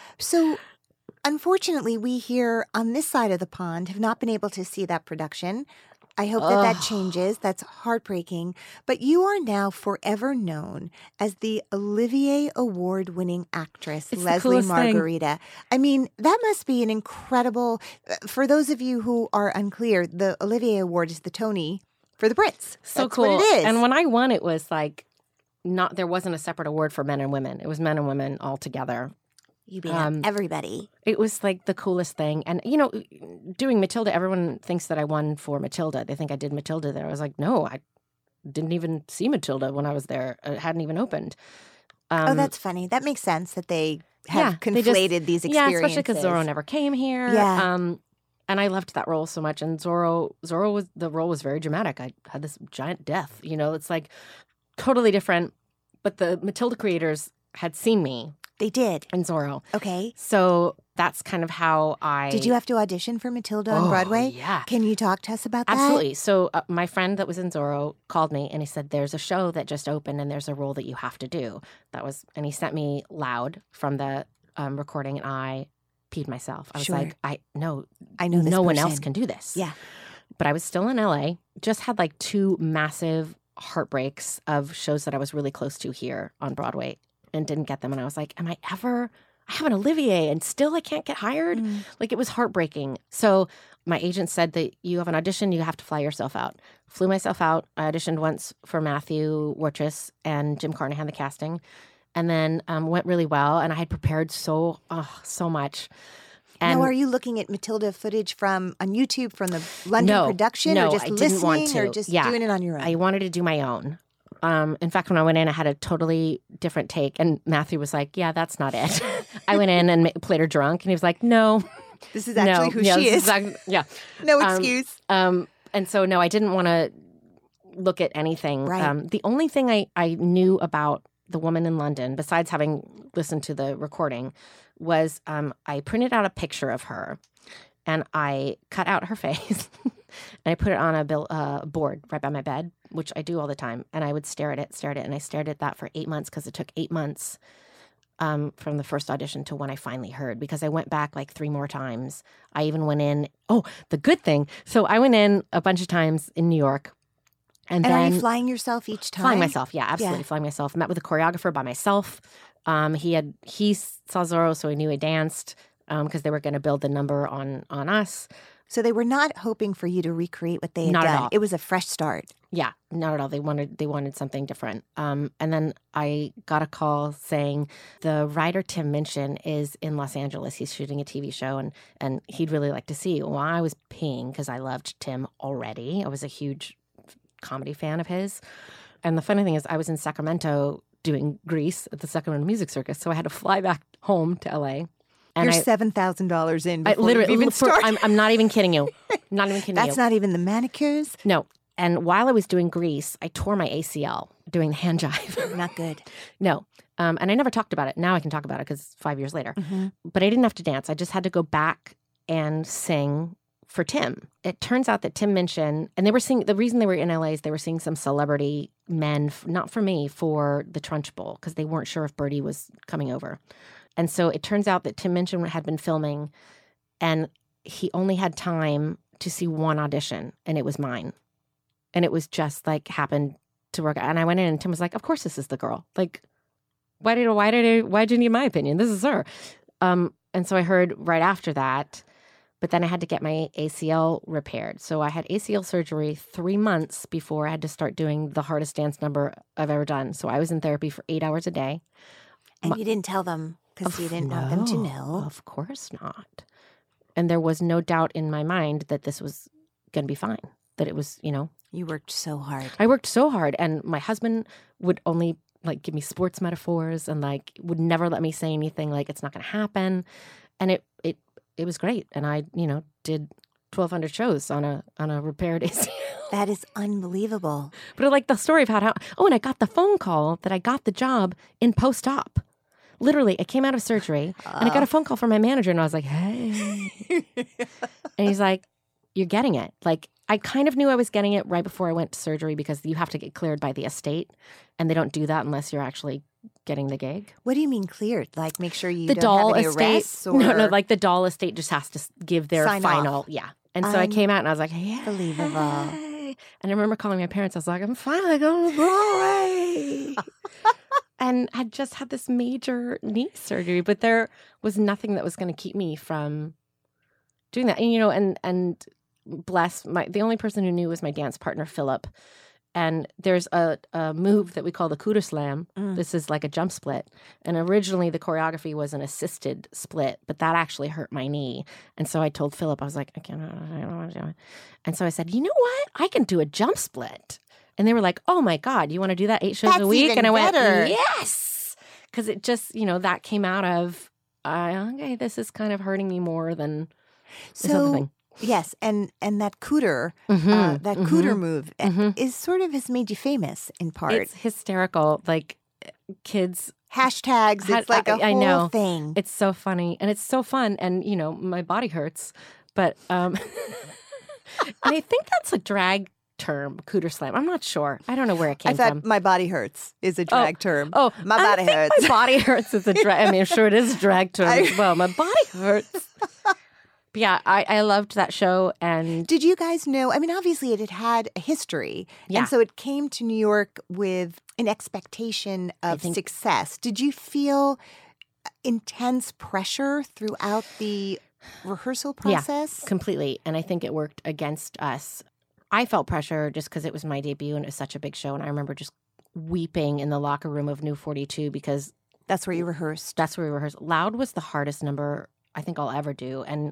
[SPEAKER 9] So, unfortunately, we here on this side of the pond have not been able to see that production. I hope that that
[SPEAKER 1] Ugh.
[SPEAKER 9] changes. That's heartbreaking. But you are now forever known as the Olivier Award-winning actress,
[SPEAKER 1] It's the
[SPEAKER 9] Leslie
[SPEAKER 1] coolest thing.
[SPEAKER 9] Margarita. I mean, that must be an incredible... uh, For those of you who are unclear, the Olivier Award is the Tony for the Brits.
[SPEAKER 1] So
[SPEAKER 9] That's
[SPEAKER 1] cool.
[SPEAKER 9] what it is.
[SPEAKER 1] And when I won, it was like not there wasn't a separate award for men and women. It was men and women all together.
[SPEAKER 9] you beat
[SPEAKER 1] um,
[SPEAKER 9] up everybody.
[SPEAKER 1] It was like the coolest thing. And you know, doing Matilda, everyone thinks that I won for Matilda. They think I did Matilda there. I was like, no, I didn't even see Matilda when I was there. It hadn't even opened. Um,
[SPEAKER 9] Oh, that's funny. That makes sense that they have
[SPEAKER 1] yeah, they just-
[SPEAKER 9] conflated these
[SPEAKER 1] yeah,
[SPEAKER 9] experiences.
[SPEAKER 1] especially because Zorro never came here.
[SPEAKER 9] Yeah.
[SPEAKER 1] Um, and I loved that role so much. And Zorro, Zorro was the role was very dramatic. I had this giant death. You know, it's like totally different. But the Matilda creators had seen me
[SPEAKER 9] They did.
[SPEAKER 1] in Zorro,
[SPEAKER 9] Okay.
[SPEAKER 1] so that's kind of how I
[SPEAKER 9] Did you have to audition for Matilda on
[SPEAKER 1] Oh,
[SPEAKER 9] Broadway?
[SPEAKER 1] Yeah.
[SPEAKER 9] Can you talk to us about that?
[SPEAKER 1] Absolutely. So uh, my friend that was in Zorro called me and he said, there's a show that just opened and there's a role that you have to do. That was, and he sent me Loud from the um, recording, and I peed myself. I was
[SPEAKER 9] Sure.
[SPEAKER 1] like, I no,
[SPEAKER 9] I know this
[SPEAKER 1] no one else
[SPEAKER 9] person.
[SPEAKER 1] can do this.
[SPEAKER 9] Yeah.
[SPEAKER 1] But I was still in L A, just had like two massive heartbreaks of shows that I was really close to here on Broadway and didn't get them. And I was like, am I ever, I have an Olivier and still I can't get hired?
[SPEAKER 9] Mm.
[SPEAKER 1] Like it was heartbreaking. So my agent said that you have an audition, you have to fly yourself out. Flew myself out. I auditioned once for Matthew Warchus and Jim Carnahan, the casting, and then um, went really well. And I had prepared so, oh, so much. And
[SPEAKER 9] now, are you looking at Matilda footage from on YouTube from the London
[SPEAKER 1] No,
[SPEAKER 9] production,
[SPEAKER 1] no,
[SPEAKER 9] or just
[SPEAKER 1] I didn't
[SPEAKER 9] listening,
[SPEAKER 1] want to.
[SPEAKER 9] or just
[SPEAKER 1] Yeah.
[SPEAKER 9] doing it on your own?
[SPEAKER 1] I wanted to do my own. Um, in fact, when I went in, I had a totally different take. And Matthew was like, yeah, that's not it. I went in and ma- played her drunk. And he was like, no.
[SPEAKER 9] This is actually
[SPEAKER 1] no.
[SPEAKER 9] who
[SPEAKER 1] yeah,
[SPEAKER 9] she
[SPEAKER 1] this
[SPEAKER 9] is.
[SPEAKER 1] exactly- yeah.
[SPEAKER 9] No
[SPEAKER 1] Um,
[SPEAKER 9] excuse.
[SPEAKER 1] Um, and so, no, I didn't want to look at anything.
[SPEAKER 9] Right.
[SPEAKER 1] Um, the only thing I, I knew about the woman in London, besides having listened to the recording, was um, I printed out a picture of her and I cut out her face and I put it on a bill, uh, board right by my bed, which I do all the time. And I would stare at it, stare at it. And I stared at that for eight months because it took eight months um, from the first audition to when I finally heard, because I went back like three more times. I even went in. Oh, the good thing. So I went in a bunch of times in New York. And,
[SPEAKER 9] And
[SPEAKER 1] then
[SPEAKER 9] are you flying yourself each time?
[SPEAKER 1] flying myself. Yeah, absolutely.
[SPEAKER 9] Yeah.
[SPEAKER 1] Flying myself. Met with a choreographer by myself. Um, he had he saw Zorro, so he knew I danced because um, they were going to build the number on on us.
[SPEAKER 9] So they were not hoping for you to recreate what they had
[SPEAKER 1] Not at
[SPEAKER 9] done.
[SPEAKER 1] all.
[SPEAKER 9] It was a fresh start.
[SPEAKER 1] Yeah, not at all. They wanted they wanted something different. Um, and then I got a call saying the writer Tim Minchin is in Los Angeles. He's shooting a T V show, and and he'd really like to see you. Well, I was peeing because I loved Tim already. I was a huge comedy fan of his. And the funny thing is, I was in Sacramento doing Grease at the Sacramento Music Circus, so I had to fly back home to L A. And
[SPEAKER 9] You're
[SPEAKER 1] I,
[SPEAKER 9] seven thousand dollars in
[SPEAKER 1] I
[SPEAKER 9] before
[SPEAKER 1] literally,
[SPEAKER 9] you've even
[SPEAKER 1] for-
[SPEAKER 9] started.
[SPEAKER 1] I'm, I'm not even kidding you. Not even kidding you.
[SPEAKER 9] That's not even the manicures.
[SPEAKER 1] No. And while I was doing Grease, I tore my A C L doing the hand jive.
[SPEAKER 9] Not good.
[SPEAKER 1] No. Um, and I never talked about it. Now I can talk about it because five years later.
[SPEAKER 9] Mhm.
[SPEAKER 1] But I didn't have to dance. I just had to go back and sing for Tim. It turns out that Tim Minchin, and they were seeing, the reason they were in L A is they were seeing some celebrity men, f- not for me, for the Trunch Bowl, because they weren't sure if Birdie was coming over. And so it turns out that Tim Minchin had been filming, and he only had time to see one audition, and it was mine. And it was just like happened to work out. And I went in, and Tim was like, "Of course, this is the girl. Like, why did why did I, why did you need my opinion? This is her." Um, and so I heard right after that, But then I had to get my A C L repaired. So I had A C L surgery three months before I had to start doing the hardest dance number I've ever done. So I was in therapy for eight hours a day.
[SPEAKER 9] And
[SPEAKER 1] My,
[SPEAKER 9] you didn't tell them because you didn't
[SPEAKER 1] no,
[SPEAKER 9] want them to know.
[SPEAKER 1] Of course not. And there was no doubt in my mind that this was going to be fine, that it was, you know.
[SPEAKER 9] You worked so hard.
[SPEAKER 1] I worked so hard. And my husband would only like give me sports metaphors and like would never let me say anything like it's not going to happen. And it, it, it was great. And I, you know, did twelve hundred shows on a on a repaired A C L.
[SPEAKER 9] That is unbelievable.
[SPEAKER 1] But I like the story of how, how, oh, and I got the phone call that I got the job in post-op. Literally, I came out of surgery uh. and I got a phone call from my manager and I was like, hey. And he's like, you're getting it. Like, I kind of knew I was getting it right before I went to surgery because you have to get cleared by the estate and they don't do that unless you're actually getting the gig.
[SPEAKER 9] What do you mean cleared? Like make sure you
[SPEAKER 1] the
[SPEAKER 9] don't
[SPEAKER 1] doll
[SPEAKER 9] have any
[SPEAKER 1] estate,
[SPEAKER 9] arrests? Or...
[SPEAKER 1] No, no, like the doll estate just has to give their
[SPEAKER 9] Sign
[SPEAKER 1] final,
[SPEAKER 9] off.
[SPEAKER 1] yeah. And so um, I came out and I was like, yeah.
[SPEAKER 9] Unbelievable.
[SPEAKER 1] And I remember calling my parents. I was like, I'm finally going to Broadway. And I just had this major knee surgery, but there was nothing that was going to keep me from doing that. And, you know, and, and bless my, the only person who knew was my dance partner, Philip. And there's a, a move that we call the Cooter Slam. Mm. This is like a jump split. And originally the choreography was an assisted split, but that actually hurt my knee. And so I told Philip, I was like, I can't, I don't want to do it. And so I said, you know what? I can do a jump split. And they were like, oh my God, you want to do that eight shows
[SPEAKER 9] That's
[SPEAKER 1] a week?
[SPEAKER 9] Even
[SPEAKER 1] and I
[SPEAKER 9] better.
[SPEAKER 1] went, yes. Because it just, you know, that came out of, uh, okay, this is kind of hurting me more than this
[SPEAKER 9] so,
[SPEAKER 1] other thing.
[SPEAKER 9] Yes, and and that cooter,
[SPEAKER 1] Mm-hmm,
[SPEAKER 9] uh, that
[SPEAKER 1] mm-hmm,
[SPEAKER 9] cooter move
[SPEAKER 1] mm-hmm.
[SPEAKER 9] is sort of has made you famous in part.
[SPEAKER 1] It's hysterical. Like kids
[SPEAKER 9] hashtags.
[SPEAKER 1] had,
[SPEAKER 9] It's like a
[SPEAKER 1] I,
[SPEAKER 9] whole
[SPEAKER 1] I know.
[SPEAKER 9] thing.
[SPEAKER 1] It's so funny and it's so fun. And you know, my body hurts, but um, and I think that's a drag term, Cooter Slam. I'm not sure. I don't know where it came
[SPEAKER 9] I thought
[SPEAKER 1] from.
[SPEAKER 9] my body hurts is a drag
[SPEAKER 1] oh,
[SPEAKER 9] term.
[SPEAKER 1] Oh,
[SPEAKER 9] my
[SPEAKER 1] I
[SPEAKER 9] body
[SPEAKER 1] think
[SPEAKER 9] hurts.
[SPEAKER 1] My body hurts is a drag. I mean, I'm sure it is a drag term
[SPEAKER 9] I,
[SPEAKER 1] as well. My body hurts. But yeah, I, I loved that show. And
[SPEAKER 9] did you guys know? I mean, obviously, it had had a history,
[SPEAKER 1] yeah.
[SPEAKER 9] and so it came to New York with an expectation of
[SPEAKER 1] think,
[SPEAKER 9] success. Did you feel intense pressure throughout the rehearsal process?
[SPEAKER 1] Yeah, completely. And I think it worked against us. I felt pressure just because it was my debut and it was such a big show. And I remember just weeping in the locker room of New forty-two because
[SPEAKER 9] that's where you rehearsed.
[SPEAKER 1] That's where we rehearsed. Loud was the hardest number I think I'll ever do. And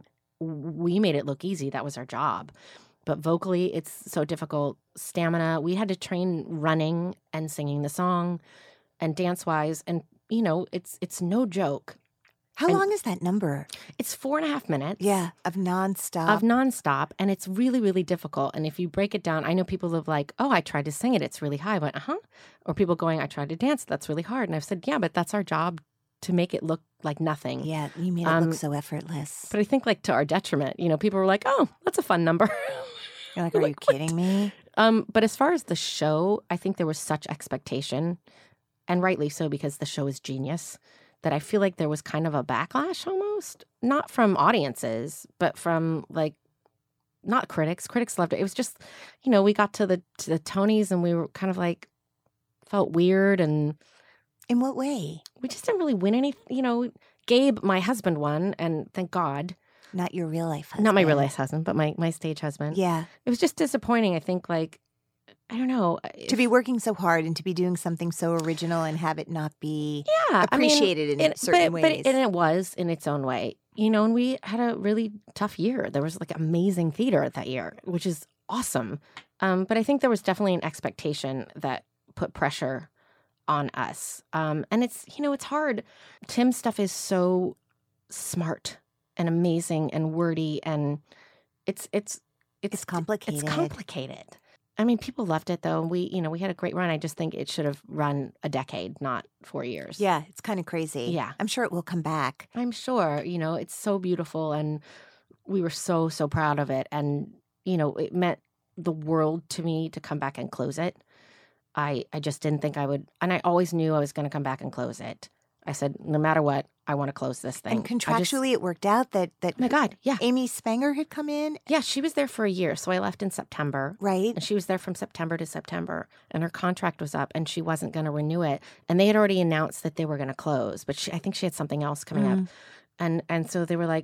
[SPEAKER 1] we made it look easy. That was our job. But vocally, it's so difficult. Stamina, we had to train running and singing the song and dance-wise. And, you know, it's it's no joke.
[SPEAKER 9] How
[SPEAKER 1] and
[SPEAKER 9] long is that number?
[SPEAKER 1] It's four and a half minutes.
[SPEAKER 9] Yeah, of nonstop.
[SPEAKER 1] Of nonstop. And it's really, really difficult. And if you break it down, I know people have like, oh, I tried to sing it. It's really high. I went, uh-huh. Or people going, I tried to dance. That's really hard. And I've said, yeah, but that's our job to make it look like nothing.
[SPEAKER 9] Yeah, you made it
[SPEAKER 1] um,
[SPEAKER 9] look so effortless.
[SPEAKER 1] But I think like to our detriment, you know, people were like, oh, that's a fun number.
[SPEAKER 9] You're like, are
[SPEAKER 1] like,
[SPEAKER 9] you kidding me?
[SPEAKER 1] Um, but as far as the show, I think there was such expectation, and rightly so because the show is genius, that I feel like there was kind of a backlash almost, not from audiences, but from like, not critics. Critics loved it. It was just, you know, we got to the to the Tonys and we were kind of like, felt weird. And
[SPEAKER 9] in what way?
[SPEAKER 1] We just didn't really win any, you know, Gabe, my husband, won, and thank God.
[SPEAKER 9] Not your real life husband.
[SPEAKER 1] Not my real life husband, but my, my stage husband.
[SPEAKER 9] Yeah.
[SPEAKER 1] It was just disappointing. I think like, I don't know.
[SPEAKER 9] If, to be working so hard and to be doing something so original and have it not be
[SPEAKER 1] yeah,
[SPEAKER 9] appreciated
[SPEAKER 1] I mean,
[SPEAKER 9] in
[SPEAKER 1] it,
[SPEAKER 9] certain
[SPEAKER 1] but,
[SPEAKER 9] ways.
[SPEAKER 1] But, and it was in its own way. You know, and we had a really tough year. There was like amazing theater that year, which is awesome. Um, but I think there was definitely an expectation that put pressure on us. Um, and it's, you know, it's hard. Tim's stuff is so smart and amazing and wordy, and it's it's it's,
[SPEAKER 9] it's complicated.
[SPEAKER 1] It's complicated. I mean, people loved it though. We, you know, we had a great run. I just think it should have run a decade, not four years.
[SPEAKER 9] Yeah, it's kind of crazy.
[SPEAKER 1] Yeah.
[SPEAKER 9] I'm sure it will come back.
[SPEAKER 1] I'm sure. You know, it's so beautiful, and we were so, so proud of it. And, you know, it meant the world to me to come back and close it. I, I just didn't think I would, and I always knew I was going to come back and close it. I said, no matter what, I want to close this thing.
[SPEAKER 9] And contractually,
[SPEAKER 1] just,
[SPEAKER 9] it worked out that that.
[SPEAKER 1] Oh my God, yeah.
[SPEAKER 9] Amy Spenger had come in.
[SPEAKER 1] Yeah, she was there for a year, so I left in September.
[SPEAKER 9] Right.
[SPEAKER 1] And she was there from September to September, and her contract was up, and she wasn't going to renew it. And they had already announced that they were going to close, but she, I think she had something else coming mm. up. And and so they were like,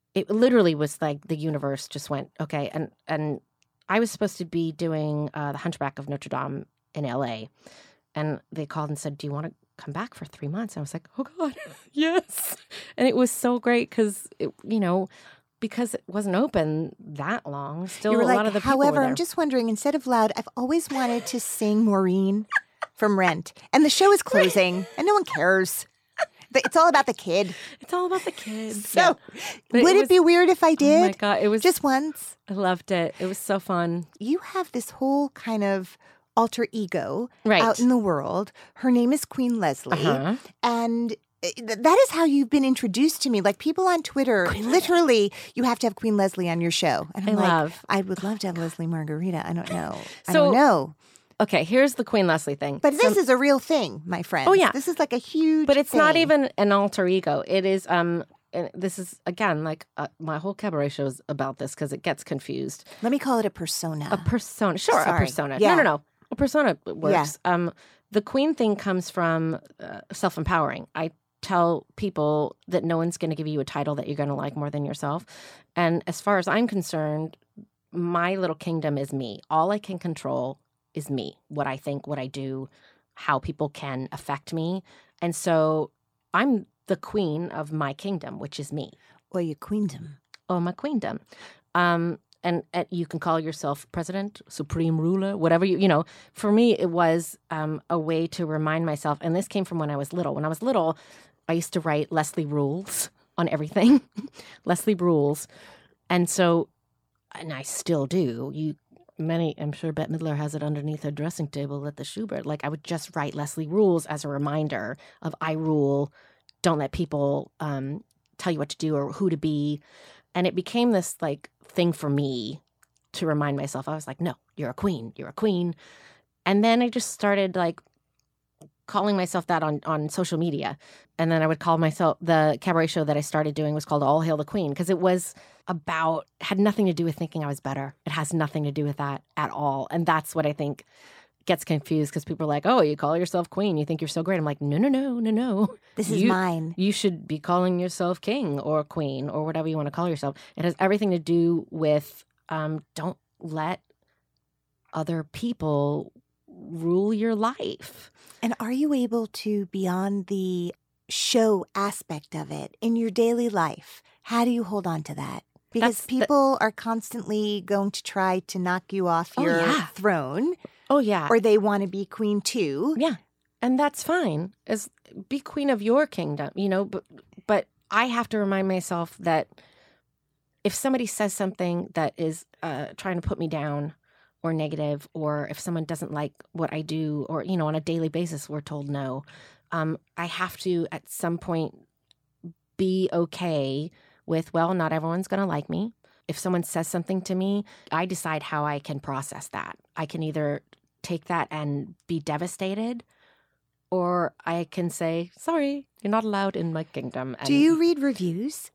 [SPEAKER 1] it literally was like the universe just went, okay. And, and I was supposed to be doing uh, The Hunchback of Notre Dame in L A. And they called and said, do you want to come back for three months? And I was like, oh, God, yes. And it was so great because, you know, because it wasn't open that long. Still,
[SPEAKER 9] You were
[SPEAKER 1] a
[SPEAKER 9] like,
[SPEAKER 1] lot of the people
[SPEAKER 9] however,
[SPEAKER 1] were there.
[SPEAKER 9] I'm just wondering, instead of Loud, I've always wanted to sing Maureen from Rent. And the show is closing, and no one cares. But it's all about the kid.
[SPEAKER 1] It's all about the kids.
[SPEAKER 9] So,
[SPEAKER 1] Yeah. But
[SPEAKER 9] would it,
[SPEAKER 1] was-
[SPEAKER 9] be weird if I did?
[SPEAKER 1] Oh, my God. It was
[SPEAKER 9] Just once.
[SPEAKER 1] I loved it. It was so fun.
[SPEAKER 9] You have this whole kind of alter ego
[SPEAKER 1] Right.
[SPEAKER 9] out in the world. Her name is Queen Leslie.
[SPEAKER 1] Uh-huh.
[SPEAKER 9] And th- that is how you've been introduced to me. Like people on Twitter, literally, you have to have Queen Leslie on your show. And
[SPEAKER 1] I
[SPEAKER 9] I'm like,
[SPEAKER 1] love.
[SPEAKER 9] I would love to have Leslie Margarita. I don't know. I
[SPEAKER 1] So-
[SPEAKER 9] don't know.
[SPEAKER 1] Okay, here's the Queen Leslie thing.
[SPEAKER 9] But this
[SPEAKER 1] So-
[SPEAKER 9] is a real thing, my friend.
[SPEAKER 1] Oh, yeah.
[SPEAKER 9] This is like a huge
[SPEAKER 1] But it's not
[SPEAKER 9] thing.
[SPEAKER 1] even an alter ego. It is, um, and this is, again, like uh, my whole cabaret show is about this because it gets confused.
[SPEAKER 9] Let me call it a persona.
[SPEAKER 1] A persona. Sure,
[SPEAKER 9] Sorry.
[SPEAKER 1] a persona.
[SPEAKER 9] Yeah.
[SPEAKER 1] No, no, no. A persona works. Um, the queen thing comes from uh, self-empowering. I tell people that no one's going to give you a title that you're going to like more than yourself. And as far as I'm concerned, my little kingdom is me. All I can control is me, what I think, what I do, how people can affect me. And so I'm the queen of my kingdom, which is me.
[SPEAKER 9] Or your queendom.
[SPEAKER 1] Oh, my queendom. Um, and, and you can call yourself president, supreme ruler, whatever you, you know. For me, it was um, a way to remind myself, and this came from when I was little. When I was little, I used to write Leslie rules on everything. Leslie rules. And so, and I still do. You Many, I'm sure Bette Midler has it underneath her dressing table at the Schubert. Like I would just write Leslie rules as a reminder of I rule. Don't let people um, tell you what to do or who to be. And it became this like thing for me to remind myself. I was like, no, you're a queen. You're a queen. And then I just started like calling myself that on, on social media. And then I would call myself, the cabaret show that I started doing was called All Hail the Queen because it was about, had nothing to do with thinking I was better. It has nothing to do with that at all. And that's what I think gets confused because people are like, oh, you call yourself queen. You think you're so great. I'm like, no, no, no, no, no.
[SPEAKER 9] This is
[SPEAKER 1] You-
[SPEAKER 9] mine.
[SPEAKER 1] You should be calling yourself king or queen or whatever you want to call yourself. It has everything to do with um, don't let other people rule your life.
[SPEAKER 9] And are you able to, beyond the show aspect of it, in your daily life, how do you hold on to that? Because
[SPEAKER 1] That's the-
[SPEAKER 9] people are constantly going to try to knock you off
[SPEAKER 1] Oh,
[SPEAKER 9] your
[SPEAKER 1] yeah.
[SPEAKER 9] throne,
[SPEAKER 1] Oh, yeah.
[SPEAKER 9] or they want to be queen too.
[SPEAKER 1] Yeah. And that's fine. As be queen of your kingdom, you know, but but I have to remind myself that if somebody says something that is uh, trying to put me down or negative, or if someone doesn't like what I do, or, you know, on a daily basis, we're told no, um, I have to at some point be okay with, well, not everyone's going to like me. If someone says something to me, I decide how I can process that. I can either take that and be devastated, or I can say, sorry, you're not allowed in my kingdom. And
[SPEAKER 9] Do you read reviews?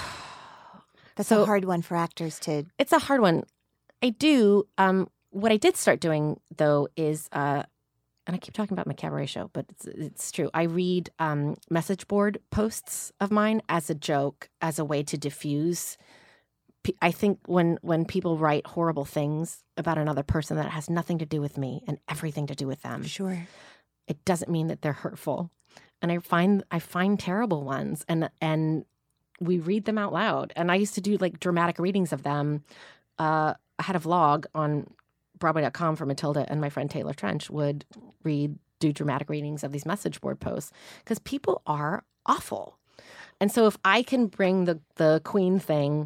[SPEAKER 9] That's
[SPEAKER 1] So-
[SPEAKER 9] a hard one for actors to.
[SPEAKER 1] It's a hard one. I do. Um, what I did start doing, though, is, uh, and I keep talking about my cabaret show, but it's, it's true. I read um, message board posts of mine as a joke, as a way to diffuse. P- I think when, when people write horrible things about another person that has nothing to do with me and everything to do with them,
[SPEAKER 9] Sure.
[SPEAKER 1] it doesn't mean that they're hurtful. And I find I find terrible ones, and and we read them out loud. And I used to do like dramatic readings of them. Uh, I had a vlog on Broadway dot com for Matilda, and my friend Taylor Trench would read, do dramatic readings of these message board posts because people are awful. And so if I can bring the the queen thing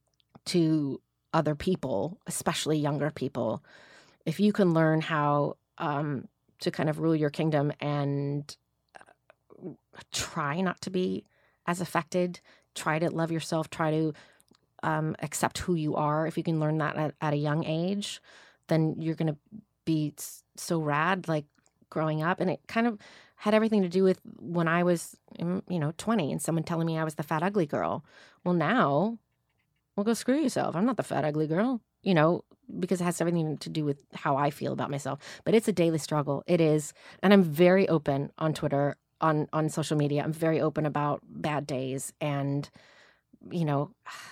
[SPEAKER 1] to other people, especially younger people, if you can learn how um, to kind of rule your kingdom and uh, try not to be as affected, try to love yourself, try to um, accept who you are. If you can learn that at, at a young age, then you're going to be s- so rad, like growing up. And it kind of had everything to do with when I was, mm, you know, twenty and someone telling me I was the fat, ugly girl. Well, now, well, go screw yourself. I'm not the fat, ugly girl, you know, because it has everything to do with how I feel about myself. But it's a daily struggle. It is. And I'm very open on Twitter, on, on social media. I'm very open about bad days and you know,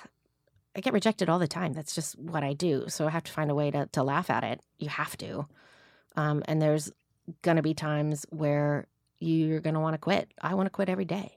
[SPEAKER 1] I get rejected all the time. That's just what I do. So I have to find a way to, to laugh at it. You have to. Um, and there's going to be times where you're going to want to quit. I want to quit every day.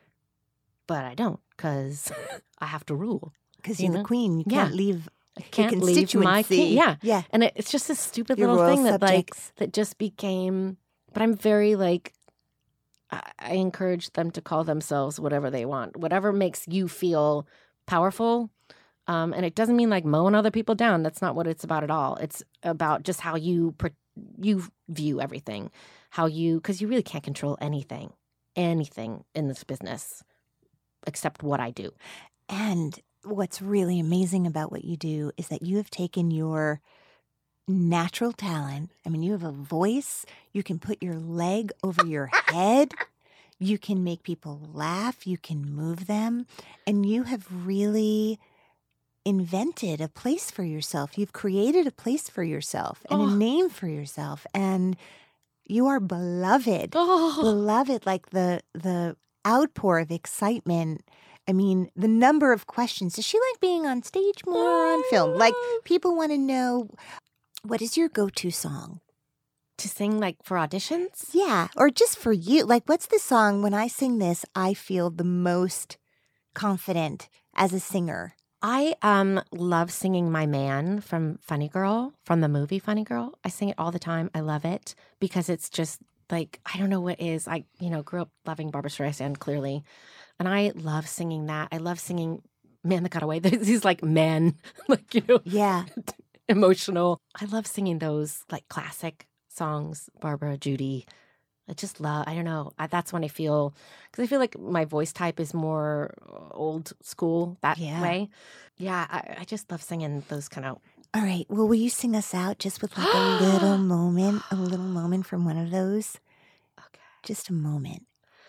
[SPEAKER 1] But I don't because I have to rule.
[SPEAKER 9] Because
[SPEAKER 1] You
[SPEAKER 9] you're
[SPEAKER 1] know?
[SPEAKER 9] the queen. You
[SPEAKER 1] Yeah.
[SPEAKER 9] can't leave
[SPEAKER 1] I can't
[SPEAKER 9] your
[SPEAKER 1] leave my
[SPEAKER 9] constituency.
[SPEAKER 1] king. Yeah.
[SPEAKER 9] Yeah.
[SPEAKER 1] And it, it's just this stupid
[SPEAKER 9] Your
[SPEAKER 1] little
[SPEAKER 9] royal
[SPEAKER 1] thing that like
[SPEAKER 9] subjects.
[SPEAKER 1] that just became. But I'm very like. I, I encourage them to call themselves whatever they want, whatever makes you feel powerful. Um, and it doesn't mean like mowing other people down. That's not what it's about at all. It's about just how you per- you view everything, how you because you really can't control anything, anything in this business, except what I do.
[SPEAKER 9] And what's really amazing about what you do is that you have taken your natural talent. I mean, you have a voice. You can put your leg over your head. You can make people laugh. You can move them. And you have really invented a place for yourself. You've created a place for yourself and
[SPEAKER 1] Oh.
[SPEAKER 9] a name for yourself. And you are beloved.
[SPEAKER 1] Oh,
[SPEAKER 9] Beloved, like the the outpour of excitement. I mean, the number of questions. Does she like being on stage more or on film? Like, people want to know, what is your go-to song?
[SPEAKER 1] to sing like for auditions.
[SPEAKER 9] Yeah, or just for you. Like, what's the song, when I sing this, I feel the most confident as a singer?
[SPEAKER 1] I um love singing My Man from Funny Girl, from the movie Funny Girl. I sing it all the time. I love it because it's just like, I don't know what is. I, you know, grew up loving Barbra Streisand, clearly. And I love singing that. I love singing Man That Got Away. These like men, like, you know,
[SPEAKER 9] Yeah.
[SPEAKER 1] emotional. I love singing those like classic songs, Barbara, Judy. I just love, I don't know. I, that's when I feel, because I feel like my voice type is more old school that
[SPEAKER 9] Yeah.
[SPEAKER 1] way. Yeah, I, I just love singing those kind of.
[SPEAKER 9] All right. Well, will you sing us out just with like a little moment, a little moment from one of those?
[SPEAKER 1] Okay.
[SPEAKER 9] Just a moment.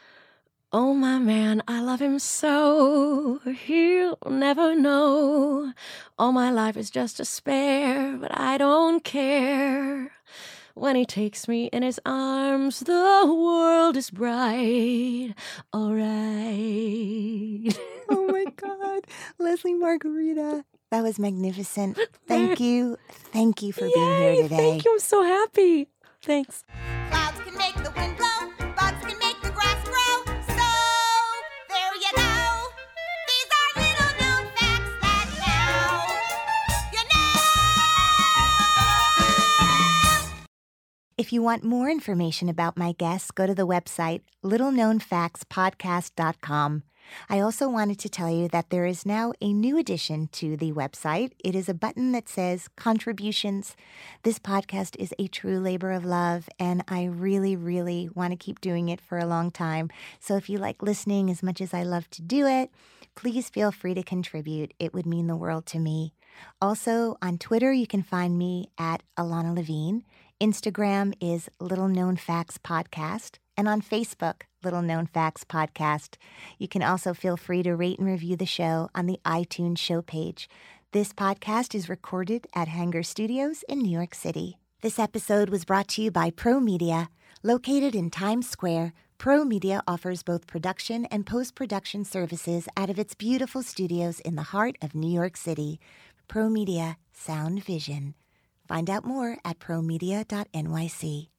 [SPEAKER 1] Oh, my man, I love him so. He'll never know. All my life is just a spare, but I don't care. When he takes me in his arms, the world is bright. All right.
[SPEAKER 9] Oh my God. Leslie Margarita. That was magnificent. Thank you. Thank you for being here
[SPEAKER 1] Yay,
[SPEAKER 9] today.
[SPEAKER 1] Thank you. I'm so happy. Thanks.
[SPEAKER 2] Clouds can make the wind blow, bugs can make the grass grow. So there you go. These are little known facts that now you know.
[SPEAKER 9] If you want more information about my guests, go to the website little known facts podcast dot com. I also wanted to tell you that there is now a new addition to the website. It is a button that says contributions. This podcast is a true labor of love, and I really, really want to keep doing it for a long time. So if you like listening as much as I love to do it, please feel free to contribute. It would mean the world to me. Also, on Twitter, you can find me at Alana Levine. Instagram is Little Known Facts Podcast, and on Facebook, Little Known Facts Podcast. You can also feel free to rate and review the show on the iTunes show page. This podcast is recorded at Hanger Studios in New York City. This episode was brought to you by Pro Media. Located in Times Square, Pro Media offers both production and post-production services out of its beautiful studios in the heart of New York City. Pro Media, Sound Vision. Find out more at pro media dot n y c.